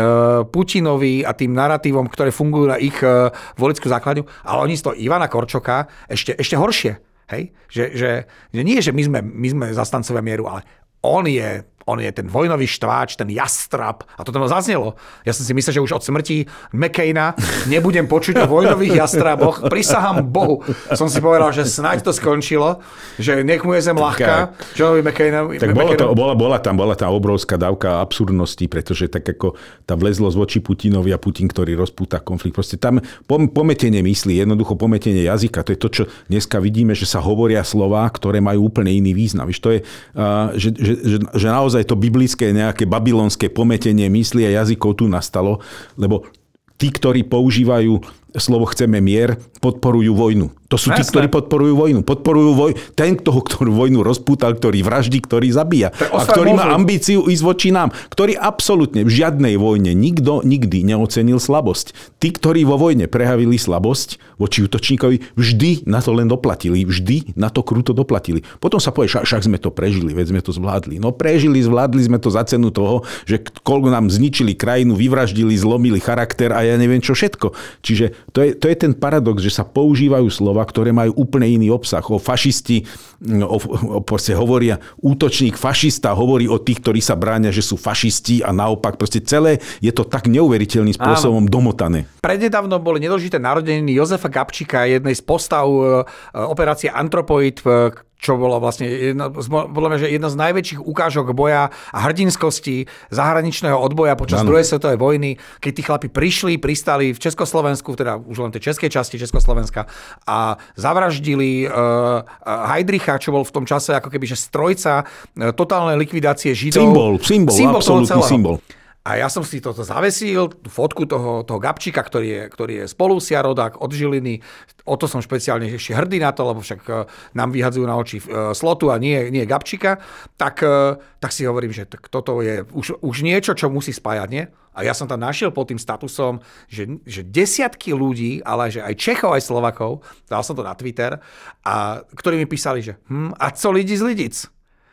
Putinovi a tým naratívom, ktoré fungujú na ich e, volickú základňu, ale oni z toho Ivana Korčoka ešte, ešte horšie. Hej? Že, že, že nie, že my sme, my sme zastancovia mieru, ale on je On je ten vojnový štváč, ten jastrab. A to tam zaznelo. Ja som si myslel, že už od smrti McCaina nebudem počuť o vojnových jastraboch. Prisahám Bohu. Som si povedal, že snáď to skončilo, že nech mu je zem ľahká. Johnovi McCainovi. Tak bolo to, bola, bola, tam, bola tá obrovská dávka absurdnosti, pretože tak ako tá vlezlosť voči Putinovi a Putin, ktorý rozpúta konflikt. Proste tam pometenie mysli, jednoducho pometenie jazyka. To je to, čo dneska vidíme, že sa hovoria slová, ktoré majú úplne iný význam. Víš, to je, uh, že, že, že, že naozaj aj to biblické nejaké babylonské pometenie mysli a jazykov tu nastalo, lebo tí, ktorí používajú slovo chceme mier, podporujú vojnu. To sú tí, ktorí podporujú vojnu. Podporujú voj... ten, toho, ktorú vojnu rozpútal, ktorý vraždí, ktorý zabíja. A ktorý má ambíciu ísť voči nám. Ktorý absolútne v žiadnej vojne nikto nikdy neocenil slabosť. Tí, ktorí vo vojne prehavili slabosť voči útočníkovi, vždy na to len doplatili. Vždy na to kruto doplatili. Potom sa povie, však sme to prežili, veď sme to zvládli. No prežili, zvládli sme to za cenu toho, že koľko nám zničili krajinu, vyvraždili, zlomili charakter a ja neviem čo všetko. Čiže to je, to je ten paradox, že sa používajú slova, ktoré majú úplne iný obsah. O fašisti o, o, proste hovoria, útočník fašista hovorí o tých, ktorí sa bránia, že sú fašisti a naopak proste celé je to tak neuveriteľným spôsobom Áno. domotané. Prednedávno boli nedôležité narodeniny Jozefa Gabčíka, jednej z postav operácie Antropoid, čo bolo vlastne jedna, podľa mňa, že jedna z najväčších ukážok boja a hrdinskosti zahraničného odboja počas ano. druhej svetovej vojny, keď tí chlapi prišli, pristali v Československu, teda už len tej českej časti Československa a zavraždili uh, Heidricha, čo bol v tom čase ako keby že strojca uh, totálnej likvidácie Židov. Symbol, symbol, symbol absolútny symbol. A ja som si toto zavesil, fotku toho, toho Gabčíka, ktorý je, ktorý je spolusia rodák od Žiliny. O to som špeciálne ešte hrdý na to, lebo však nám vyhadzujú na oči Slotu a nie, nie Gabčíka. Tak, tak si hovorím, že tak toto je už, už niečo, čo musí spájať, nie? A ja som tam našiel pod tým statusom, že, že desiatky ľudí, ale že aj Čechov, aj Slovakov, dal som to na Twitter, a ktorí mi písali, že hm, a co lidi z Lidic?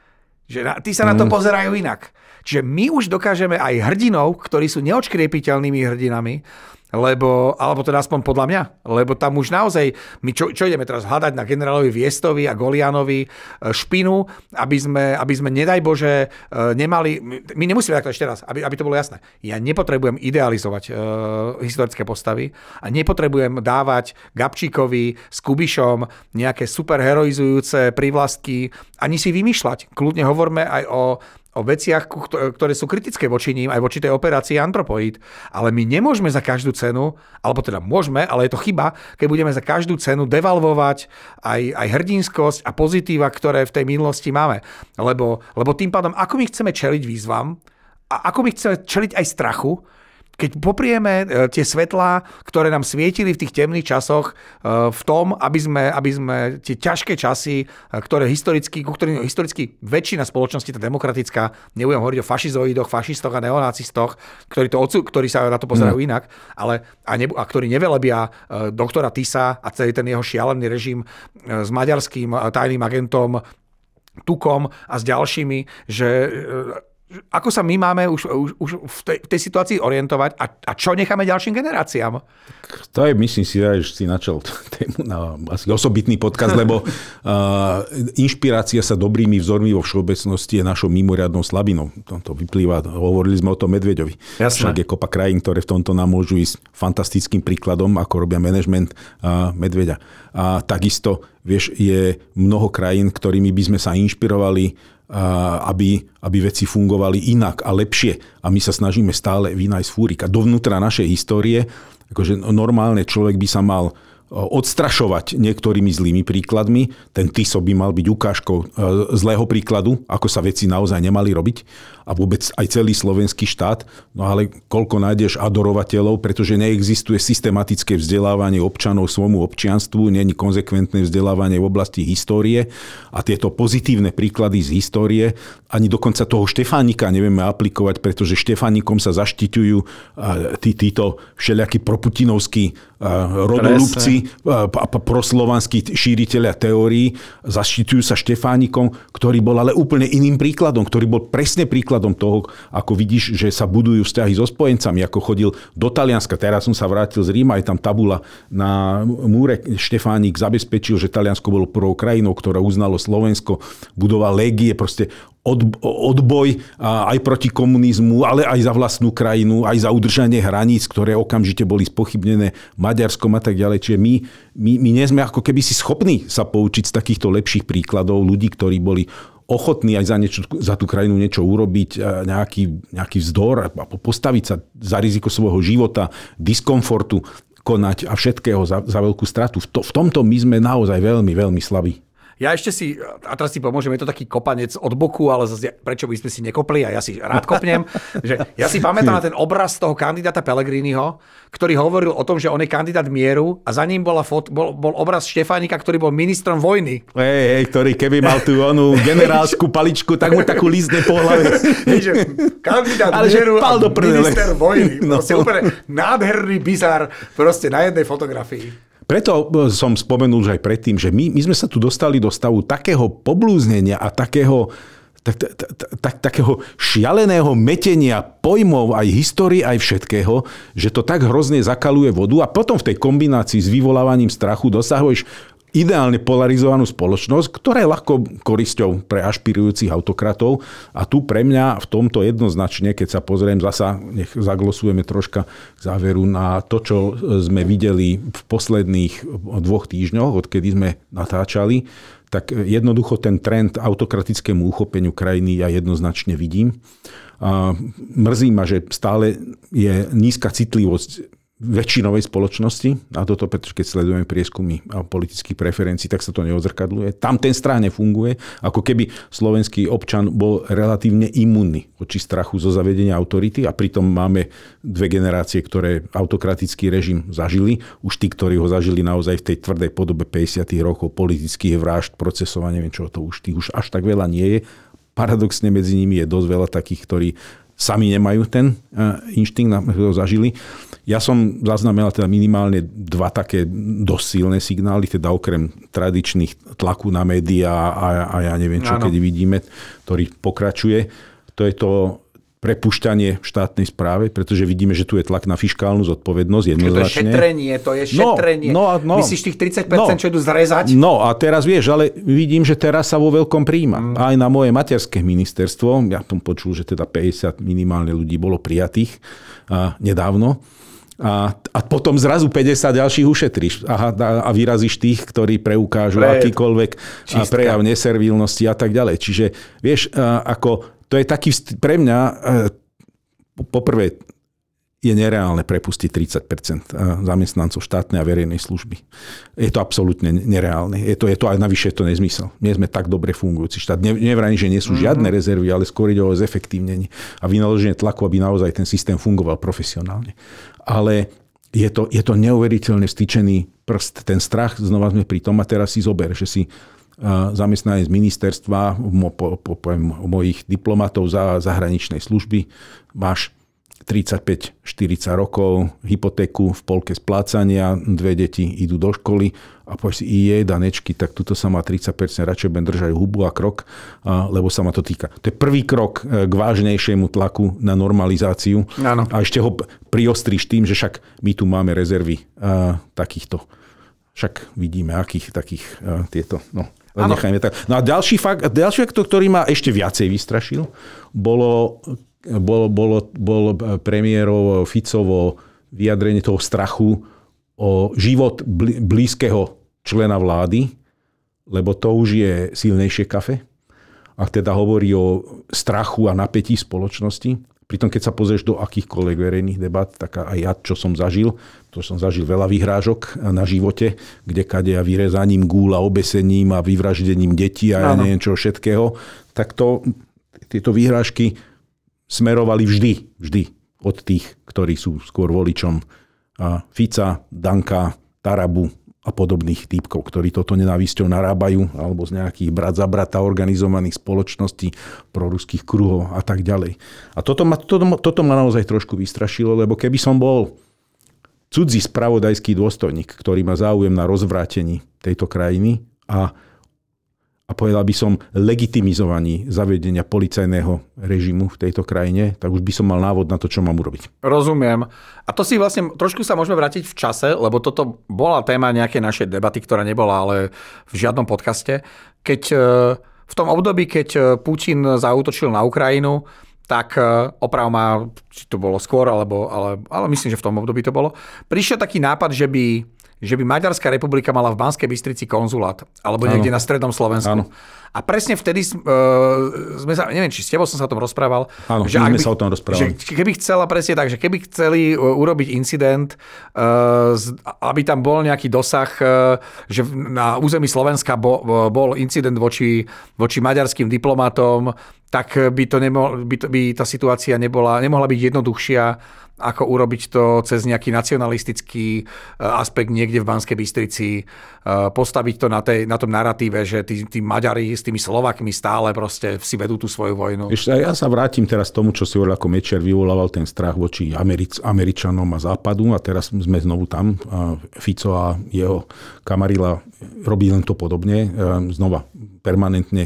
Že na, tí sa na to pozerajú inak. Čiže my už dokážeme aj hrdinov, ktorí sú neodškriepiteľnými hrdinami, lebo, alebo teda aspoň podľa mňa, lebo tam už naozaj, my čo, čo ideme teraz hľadať na generálovi Viestovi a Golianovi špinu, aby sme, aby sme nedaj Bože, nemali, my nemusíme takto ešte raz, aby, aby to bolo jasné. Ja nepotrebujem idealizovať uh, historické postavy a nepotrebujem dávať Gabčíkovi s Kubišom nejaké superheroizujúce prívlastky, ani si vymýšľať. Kľudne hovorme aj o o veciach, ktoré sú kritické voči ním, aj voči tej operácii Antropoid. Ale my nemôžeme za každú cenu, alebo teda môžeme, ale je to chyba, keď budeme za každú cenu devalvovať aj, aj hrdinskosť a pozitíva, ktoré v tej minulosti máme. Lebo, lebo tým pádom, ako my chceme čeliť výzvam a ako my chceme čeliť aj strachu, keď poprieme tie svetlá, ktoré nám svietili v tých temných časoch v tom, aby sme, aby sme tie ťažké časy, ktoré historicky, ku ktorým historicky väčšina spoločnosti, tá demokratická, nebudem hovoriť o fašizoidoch, fašistoch a neonacistoch, ktorí, to odsú, ktorí sa na to pozerajú no. inak, ale a, ne, a ktorí nevelebia doktora Tisa a celý ten jeho šialený režim s maďarským tajným agentom Tukom a s ďalšími, že ako sa my máme už, už, už v, tej, v tej situácii orientovať a, a čo necháme ďalším generáciám? To je, myslím si, že si načal tému na asi osobitný podcast, lebo uh, inšpirácia sa dobrými vzormi vo všeobecnosti je našou mimoriadnou slabinou. To vyplýva, hovorili sme o tom Medveďovi. Jasné. Však je kopa krajín, ktoré v tomto nám môžu ísť fantastickým príkladom, ako robia management uh, Medveďa. A takisto, vieš, je mnoho krajín, ktorými by sme sa inšpirovali, aby, aby veci fungovali inak a lepšie. A my sa snažíme stále vynájsť fúrik. A dovnútra našej histórie, akože normálne človek by sa mal odstrašovať niektorými zlými príkladmi. Ten Tiso by mal byť ukážkou zlého príkladu, ako sa veci naozaj nemali robiť. A vôbec aj celý slovenský štát. No ale koľko nájdeš adorovateľov, pretože neexistuje systematické vzdelávanie občanov svojmu občianstvu, nie je konzekventné vzdelávanie v oblasti histórie a tieto pozitívne príklady z histórie, ani dokonca toho Štefánika nevieme aplikovať, pretože Štefánikom sa zaštiťujú tí, títo všelijakí proputinovskí rodolúbci, proslovanskí šíritelia teórií, zaštiťujú sa Štefánikom, ktorý bol ale úplne iným príkladom, ktorý bol presne príkladom toho, ako vidíš, že sa budujú vzťahy so spojencami, ako chodil do Talianska. Teraz som sa vrátil z Ríma, je tam tabula na múre. Štefánik zabezpečil, že Taliansko bolo prvou krajinou, ktorá uznalo Slovensko, budoval légie, proste odboj aj proti komunizmu, ale aj za vlastnú krajinu, aj za udržanie hraníc, ktoré okamžite boli spochybnené Maďarskom a tak ďalej. Čiže my, my, my nie sme ako keby si schopní sa poučiť z takýchto lepších príkladov ľudí, ktorí boli ochotní aj za, niečo, za tú krajinu niečo urobiť, nejaký, nejaký vzdor, postaviť sa za riziko svojho života, diskomfortu, konať a všetkého za, za veľkú stratu. V, to, v tomto my sme naozaj veľmi, veľmi slabí. Ja ešte si, a teraz si pomôžem, je to taký kopanec od boku, ale zase prečo by sme si nekopli a ja si rád kopnem. Že ja si pamätám na ten obraz toho kandidáta Pellegriniho, ktorý hovoril o tom, že on je kandidát mieru a za ním bola fot, bol, bol obraz Štefánika, ktorý bol ministrom vojny. Hej, hej, ktorý keby mal tú onú generálskú paličku, tak mu takú lízne po hlave. Kandidát mieru a minister vojny. No. Proste úplne nádherný bizár proste na jednej fotografii. Preto som spomenul už aj predtým, že my, my sme sa tu dostali do stavu takého poblúznenia a takého, tak, tak, tak, takého šialeného metenia pojmov aj histórie, aj všetkého, že to tak hrozne zakaluje vodu a potom v tej kombinácii s vyvolávaním strachu dosahuješ ideálne polarizovanú spoločnosť, ktorá je ľahko korisťou pre ašpirujúcich autokratov. A tu pre mňa v tomto jednoznačne, keď sa pozriem zasa, nech zaglosujeme troška k záveru na to, čo sme videli v posledných dvoch týždňoch, odkedy sme natáčali, tak jednoducho ten trend autokratickému uchopeniu krajiny ja jednoznačne vidím. A mrzí ma, že stále je nízka citlivosť väčšinovej spoločnosti na toto, pretože keď sledujeme prieskumy a politických preferencií, tak sa to neodzrkadluje. Tam ten strach nefunguje, ako keby slovenský občan bol relatívne imunný voči strachu zo zavedenia autority a pritom máme dve generácie, ktoré autokratický režim zažili. Už tí, ktorí ho zažili naozaj v tej tvrdej podobe päťdesiatych rokov politických vražd, procesov a neviem čo, to už tých už až tak veľa nie je. Paradoxne medzi nimi je dosť veľa takých, ktorí sami nemajú ten inštinkt, na to zažili. Ja som zaznamenal teda minimálne dva také dosť silné signály, teda okrem tradičných tlaku na médiá a, a ja neviem čo, ano. Keď vidíme, ktorý pokračuje. To je to prepušťanie v štátnej správe, pretože vidíme, že tu je tlak na fiškálnu zodpovednosť jednoznačne. To je šetrenie, to je šetrenie. No, no, no, Myslíš tých tridsať percent, no, čo idú zrezať? No a teraz vieš, ale vidím, že teraz sa vo veľkom prijíma. Mm. Aj na moje materské ministerstvo, ja som počul, že teda päťdesiat minimálne ľudí bolo prijatých a, nedávno. A, a potom zrazu päťdesiat ďalších ušetríš a, a vyrazíš tých, ktorí preukážu Pre, akýkoľvek prejav neservilnosti a tak ďalej. Čiže vieš, a, ako to je taký, pre mňa, poprvé, je nereálne prepustiť tridsať percent zamestnancov štátnej a verejnej služby. Je to absolútne nereálne. Je to, je to aj navyše je to nezmysel. Nie sme tak dobre fungujúci štát. Nevrajím, že nie sú žiadne rezervy, ale skôr ide o zefektívnenie a vynaloženie tlaku, aby naozaj ten systém fungoval profesionálne. Ale je to, je to neuveriteľne vstýčený prst. Ten strach, znova sme pri tom a teraz si zober, že si zamestnanec ministerstva, po, po, po, mojich diplomatov za zahraničnej služby, máš tridsaťpäť štyridsať rokov, hypotéku v polke splácania, dve deti idú do školy a povieš si, je, danečky, tak tuto sa má tridsať percent, radšej budem držať hubu a krok, lebo sa ma to týka. To je prvý krok k vážnejšiemu tlaku na normalizáciu. Áno. A ešte ho priostríš tým, že však my tu máme rezervy takýchto. Však vidíme, akých takých tieto... No. Tak. No a ďalší fakt, ďalší fakt, ktorý ma ešte viacej vystrašil, bolo, bolo, bolo, bolo premiérov Ficovo vyjadrenie toho strachu o život blízkeho člena vlády, lebo to už je silnejšie kafe. A teda hovorí o strachu a napätí spoločnosti. Pritom, keď sa pozrieš do akýchkoľvek verejných debat, tak aj ja, čo som zažil, to som zažil veľa vyhrážok na živote, kde kade a vyrezaním gúľ a obesením a vyvraždením detí a ja neviem čo všetkého, tak to, tieto vyhrážky smerovali vždy, vždy od tých, ktorí sú skôr voličom Fica, Danka, Tarabu a podobných týpkov, ktorí toto nenávisťou narábajú, alebo z nejakých brat za brata organizovaných spoločností, proruských kruhov a tak ďalej. A toto ma, toto, toto ma naozaj trošku vystrašilo, lebo keby som bol cudzí spravodajský dôstojník, ktorý má záujem na rozvrátení tejto krajiny a a povedal by som legitimizovaní zavedenia policajného režimu v tejto krajine, tak už by som mal návod na to, čo mám urobiť. Rozumiem. A to si vlastne, trošku sa môžeme vrátiť v čase, lebo toto bola téma nejakej našej debaty, ktorá nebola ale v žiadnom podcaste. Keď v tom období, keď Putin zaútočil na Ukrajinu, tak oprav ma, či to bolo skôr, alebo, ale, ale myslím, že v tom období to bolo, prišiel taký nápad, že by že by Maďarská republika mala v Banskej Bystrici konzulát, alebo niekde ano. Na strednom Slovensku. Ano. A presne vtedy uh, sme sa, neviem, či s tebou som sa o tom rozprával. Áno, že my sme sa o tom rozprávali. Že keby chcela presne tak, že keby chceli urobiť incident, uh, aby tam bol nejaký dosah, uh, že na území Slovenska bol, bol incident voči, voči maďarským diplomatom, tak by, to nemohol, by, to, by tá situácia nebola, nemohla byť jednoduchšia, ako urobiť to cez nejaký nacionalistický aspekt niekde v Banskej Bystrici, postaviť to na, tej, na tom narratíve, že tí, tí Maďari s tými Slovakmi stále proste si vedú tú svoju vojnu. Ešte ja sa vrátim teraz tomu, čo si hovoril, ako Mečiar vyvolával ten strach voči Americ, Američanom a Západu a teraz sme znovu tam. Fico a jeho kamarila robí len to podobne. Znova permanentne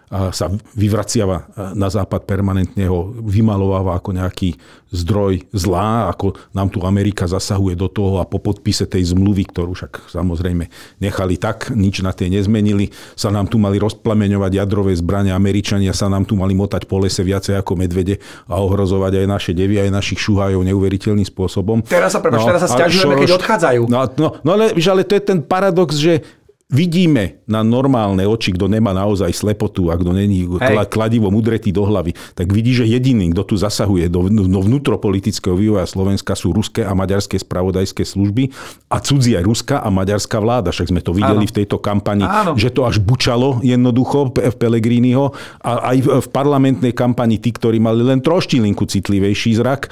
sa vyvraciava na západ, permanentne ho vymalováva ako nejaký zdroj zlá, ako nám tu Amerika zasahuje do toho a po podpise tej zmluvy, ktorú však samozrejme nechali tak, nič na tej nezmenili, sa nám tu mali rozplameňovať jadrové zbrane, Američania sa nám tu mali motať po lese viacej ako medvede a ohrozovať aj naše devy, aj našich šuhajov neuveriteľným spôsobom. Teraz sa, prepáč, no, teraz sa sťažujeme, keď odchádzajú. No, no, no ale, ale to je ten paradox, že vidíme na normálne oči, kto nemá naozaj slepotu a kto není kladivo mudretý do hlavy, tak vidí, že jediný, kto tu zasahuje do, do vnútropolitického vývoja Slovenska sú ruské a maďarské spravodajské služby a cudzia ruská a maďarská vláda. Však sme to videli Áno. v tejto kampani, Áno. že to až bučalo jednoducho v Pellegriniho a aj v parlamentnej kampani tí, ktorí mali len troštilinku citlivejší zrak.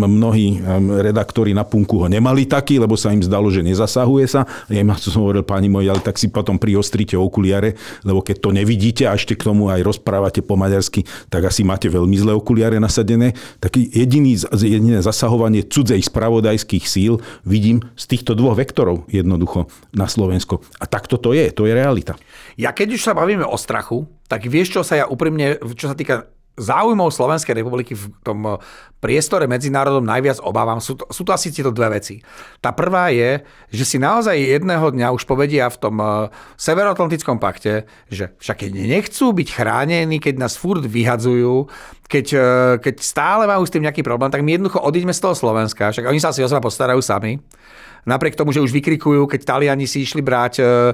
Mnohí redaktori na Punku ho nemali taký, lebo sa im zdalo, že nezasahuje sa. Ja im som hovoril, pani moji, ale tak si potom priostrite okuliare, lebo keď to nevidíte a ešte k tomu aj rozprávate po maďarsky, tak asi máte veľmi zlé okuliare nasadené. Tak jediný, jediné zasahovanie cudzej spravodajských síl vidím z týchto dvoch vektorov jednoducho na Slovensko. A takto to je, to je realita. Ja keď už sa bavíme o strachu, tak vieš, čo sa ja úprimne, čo sa týka záujmov Slovenskej republiky v tom priestore medzinárodom najviac obávam, sú to, sú to asi tieto dve veci. Tá prvá je, že si naozaj jedného dňa už povedia v tom Severoatlantickom pakte, že však keď nechcú byť chránení, keď nás furt vyhadzujú, keď, keď stále majú s tým nejaký problém, tak my jednoducho odíďme z toho Slovenska, však oni sa asi o seba postarajú sami. Napriek tomu, že už vykrikujú, keď Taliani si išli brať uh,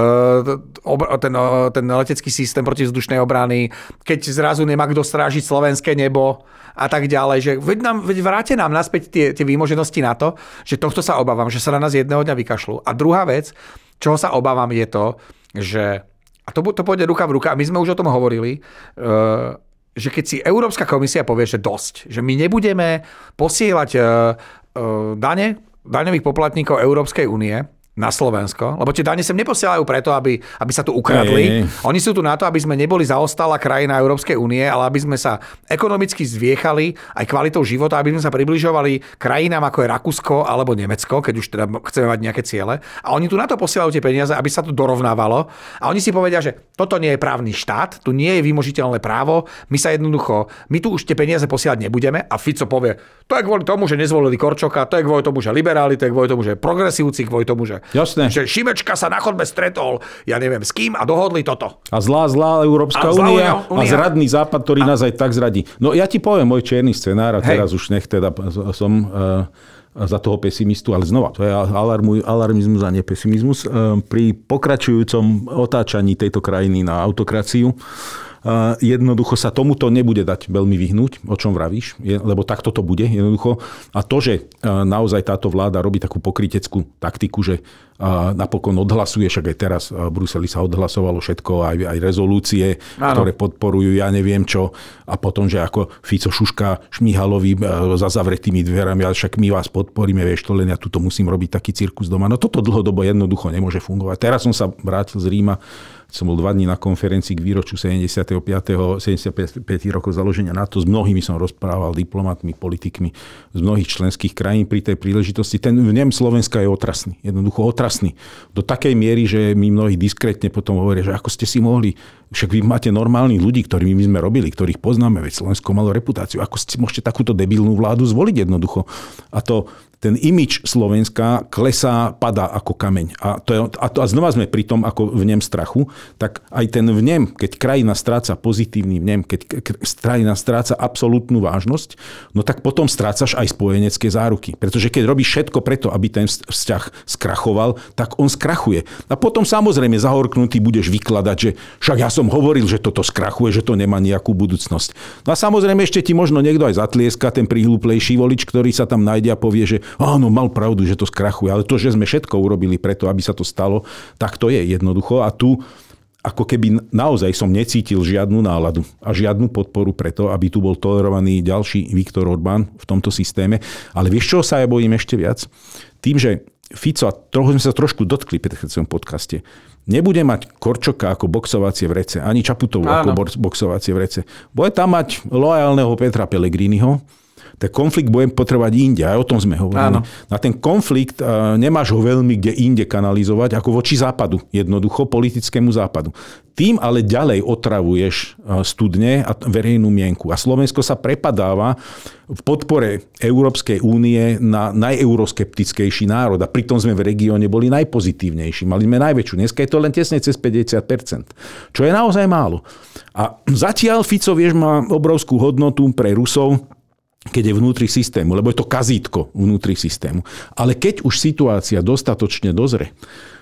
uh, ten, uh, ten letecký systém protivzdušnej obrany, keď zrazu nemá kto strážiť slovenské nebo a tak ďalej. Že veď, nám, veď vráte nám naspäť tie, tie výmoženosti na to, že tohto sa obávam, že sa na nás jedného dňa vykašľú. A druhá vec, čoho sa obávam, je to, že, a to, to pôjde ruka v ruka, a my sme už o tom hovorili, uh, že keď si Európska komisia povie, že dosť, že my nebudeme posielať uh, uh, dane daňových poplatníkov Európskej únie na Slovensko, lebo tie dane sem neposielajú preto, aby, aby sa tu ukradli. Ej, ej. Oni sú tu na to, aby sme neboli zaostalá krajina Európskej únie, ale aby sme sa ekonomicky zviechali aj kvalitou života, aby sme sa približovali krajinám ako je Rakúsko alebo Nemecko, keď už teda chceme mať nejaké ciele. A oni tu na to posielajú tie peniaze, aby sa to dorovnávalo. A oni si povedia, že toto nie je právny štát, tu nie je vymožiteľné právo, my sa jednoducho, my tu už tie peniaze posielať nebudeme. A Fico povie, to je kvôli tomu, že nezvolili Korčoka, to je kvôli tomu, že liberáli, to je kvôli tomu, že progresívci, kvôli tomu, že Jasné. Že Šimečka sa na chodbe stretol, ja neviem s kým, a dohodli toto. A zlá, zlá Európska únia a zradný západ, ktorý a... nás aj tak zradí. No ja ti poviem môj čierny scenár, a teraz Hej. už nech teda som uh, za toho pesimistu, ale znova, to je alarmu, alarmizmus a nepesimizmus. Uh, pri pokračujúcom otáčaní tejto krajiny na autokraciu Uh, jednoducho sa tomuto nebude dať veľmi vyhnúť, o čom vravíš, je, lebo takto to bude jednoducho. A to, že uh, naozaj táto vláda robí takú pokryteckú taktiku, že uh, napokon odhlasuje, však aj teraz uh, v Bruseli sa odhlasovalo všetko, aj, aj rezolúcie, Áno. ktoré podporujú ja neviem čo, a potom, že ako Fico šuška Šmihalovi uh, za zavretými dverami, ale však my vás podporíme, vieš to, len ja tuto musím robiť taký cirkus doma. No toto dlhodobo jednoducho nemôže fungovať. Teraz som sa vrátil z Ríma, som bol dva dní na konferencii k výročiu sedemdesiateho piateho sedemdesiatpäť rokov založenia NATO. S mnohými som rozprával, diplomatmi, politikmi z mnohých členských krajín pri tej príležitosti. Ten vnem Slovenska je otrasný. Jednoducho otrasný. Do takej miery, že mi mnohí diskrétne potom hovoria, že ako ste si mohli, však vy máte normálnych ľudí, ktorými my sme robili, ktorých poznáme, veď Slovensko malo reputáciu. Ako ste môžete takúto debilnú vládu zvoliť jednoducho? A to ten imič Slovenska klesá, padá ako kameň. A, to je, a, to, a znova sme pri tom ako vnem strachu, tak aj ten vnem, keď krajina stráca pozitívny vnem, keď krajina stráca absolútnu vážnosť, no tak potom strácaš aj spojenecké záruky. Pretože keď robíš všetko preto, aby ten vzťah skrachoval, tak on skrachuje. A potom samozrejme zahorknutý budeš vykladať, že však ja som hovoril, že toto skrachuje, že to nemá nejakú budúcnosť. No a samozrejme ešte ti možno niekto aj zatlieska, ten prihlúplejší volič, ktorý sa tam nájde a povie, že áno, mal pravdu, že to skrachuje, ale to, že sme všetko urobili preto, aby sa to stalo, tak to je jednoducho. A tu ako keby naozaj som necítil žiadnu náladu a žiadnu podporu preto, aby tu bol tolerovaný ďalší Viktor Orbán v tomto systéme. Ale vieš, čo sa ja bojím ešte viac? Tým, že Fico, a trochu sme sa trošku dotkli pri tom podcaste, nebude mať Korčoka ako boxovacie vrece, ani Čaputovú Áno. ako boxovacie vrece. Bude tam mať loajálneho Petra Pellegriniho. Ten konflikt budem potrebovať inde, aj o tom sme hovorili. Áno. Na ten konflikt uh, nemáš ho veľmi kde inde kanalizovať, ako voči západu, jednoducho politickému západu. Tým ale ďalej otravuješ uh, studne a verejnú mienku. A Slovensko sa prepadáva v podpore Európskej únie na najeuroskeptickejší národ. A pritom sme v regióne boli najpozitívnejší. Mali sme najväčšiu. Dneska je to len tesne cez päťdesiat percent. Čo je naozaj málo. A zatiaľ Fico, vieš, má obrovskú hodnotu pre Rusov, keď je vnútri systému, lebo je to kazítko vnútri systému. Ale keď už situácia dostatočne dozre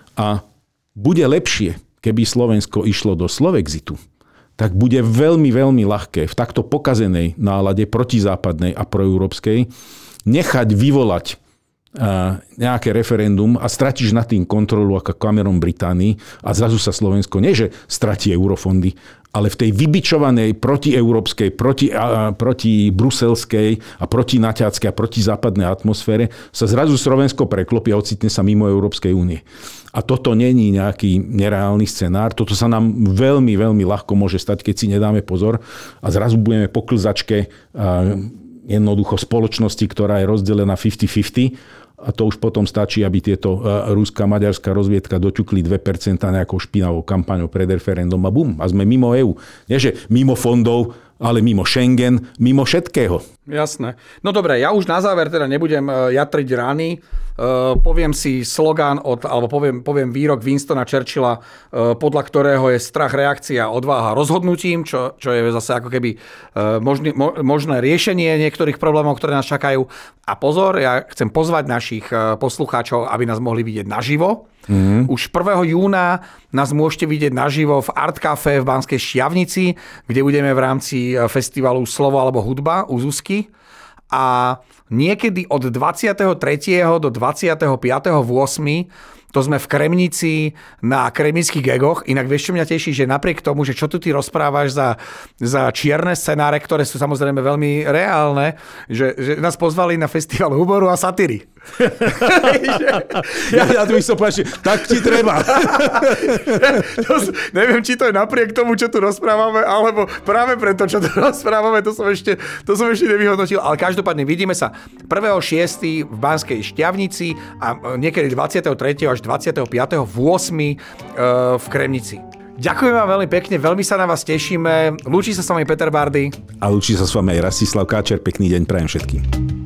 a bude lepšie, keby Slovensko išlo do Slovexitu, tak bude veľmi, veľmi ľahké v takto pokazenej nálade protizápadnej a proeurópskej nechať vyvolať nejaké referendum a stratíš nad tým kontrolu ako Cameron Británii a zrazu sa Slovensko nie, že stratí eurofondy, ale v tej vybičovanej protieurópskej, proti, a, proti bruselskej a proti naťackej a proti západnej atmosfére sa zrazu Slovensko preklopí a ocitne sa mimo Európskej únie. A toto není nejaký nereálny scenár. Toto sa nám veľmi, veľmi ľahko môže stať, keď si nedáme pozor a zrazu budeme po klzačke jednoducho spoločnosti, ktorá je rozdelená päťdesiat päťdesiat. A to už potom stačí, aby tieto ruská, maďarská rozviedka doťukli dve percentá nejakou špinavou kampaňou pred referendum a bum, a sme mimo é ú. Nie, že mimo fondov, ale mimo Schengen, mimo všetkého. Jasné. No dobre, ja už na záver teda nebudem jatriť rány. Uh, poviem si slogán, od, alebo poviem, poviem výrok Winstona Churchilla, uh, podľa ktorého je strach, reakcia, odvaha rozhodnutím, čo, čo je zase ako keby uh, možný, mo, možné riešenie niektorých problémov, ktoré nás čakajú. A pozor, ja chcem pozvať našich uh, poslucháčov, aby nás mohli vidieť naživo. Mm-hmm. Už prvého júna nás môžete vidieť naživo v Art Café v Banskej Štiavnici, kde budeme v rámci festivalu Slovo alebo hudba u Zuzky. A niekedy od dvadsiateho tretieho do dvadsiateho piateho ôsmeho to sme v Kremnici na kremnických gegoch. Inak vieš, čo mňa teší, že napriek tomu, že čo tu ty rozprávaš za, za čierne scenáre, ktoré sú samozrejme veľmi reálne, že, že nás pozvali na festival humoru a satíry. ja, ja tu by som povedal, tak ti treba. to, neviem, či to je napriek tomu, čo tu rozprávame, alebo práve preto, čo tu rozprávame, to som ešte, to som ešte nevyhodnotil. Ale každopádne vidíme sa prvého šiesteho v Banskej Štiavnici a niekedy dvadsiateho tretieho až dvadsiateho piateho ôsmeho v Kremnici. Ďakujem vám veľmi pekne, veľmi sa na vás tešíme. Lúči sa s vami Peter Bardy. A lúči sa s vami aj Rastislav Káčer. Pekný deň prajem všetkým.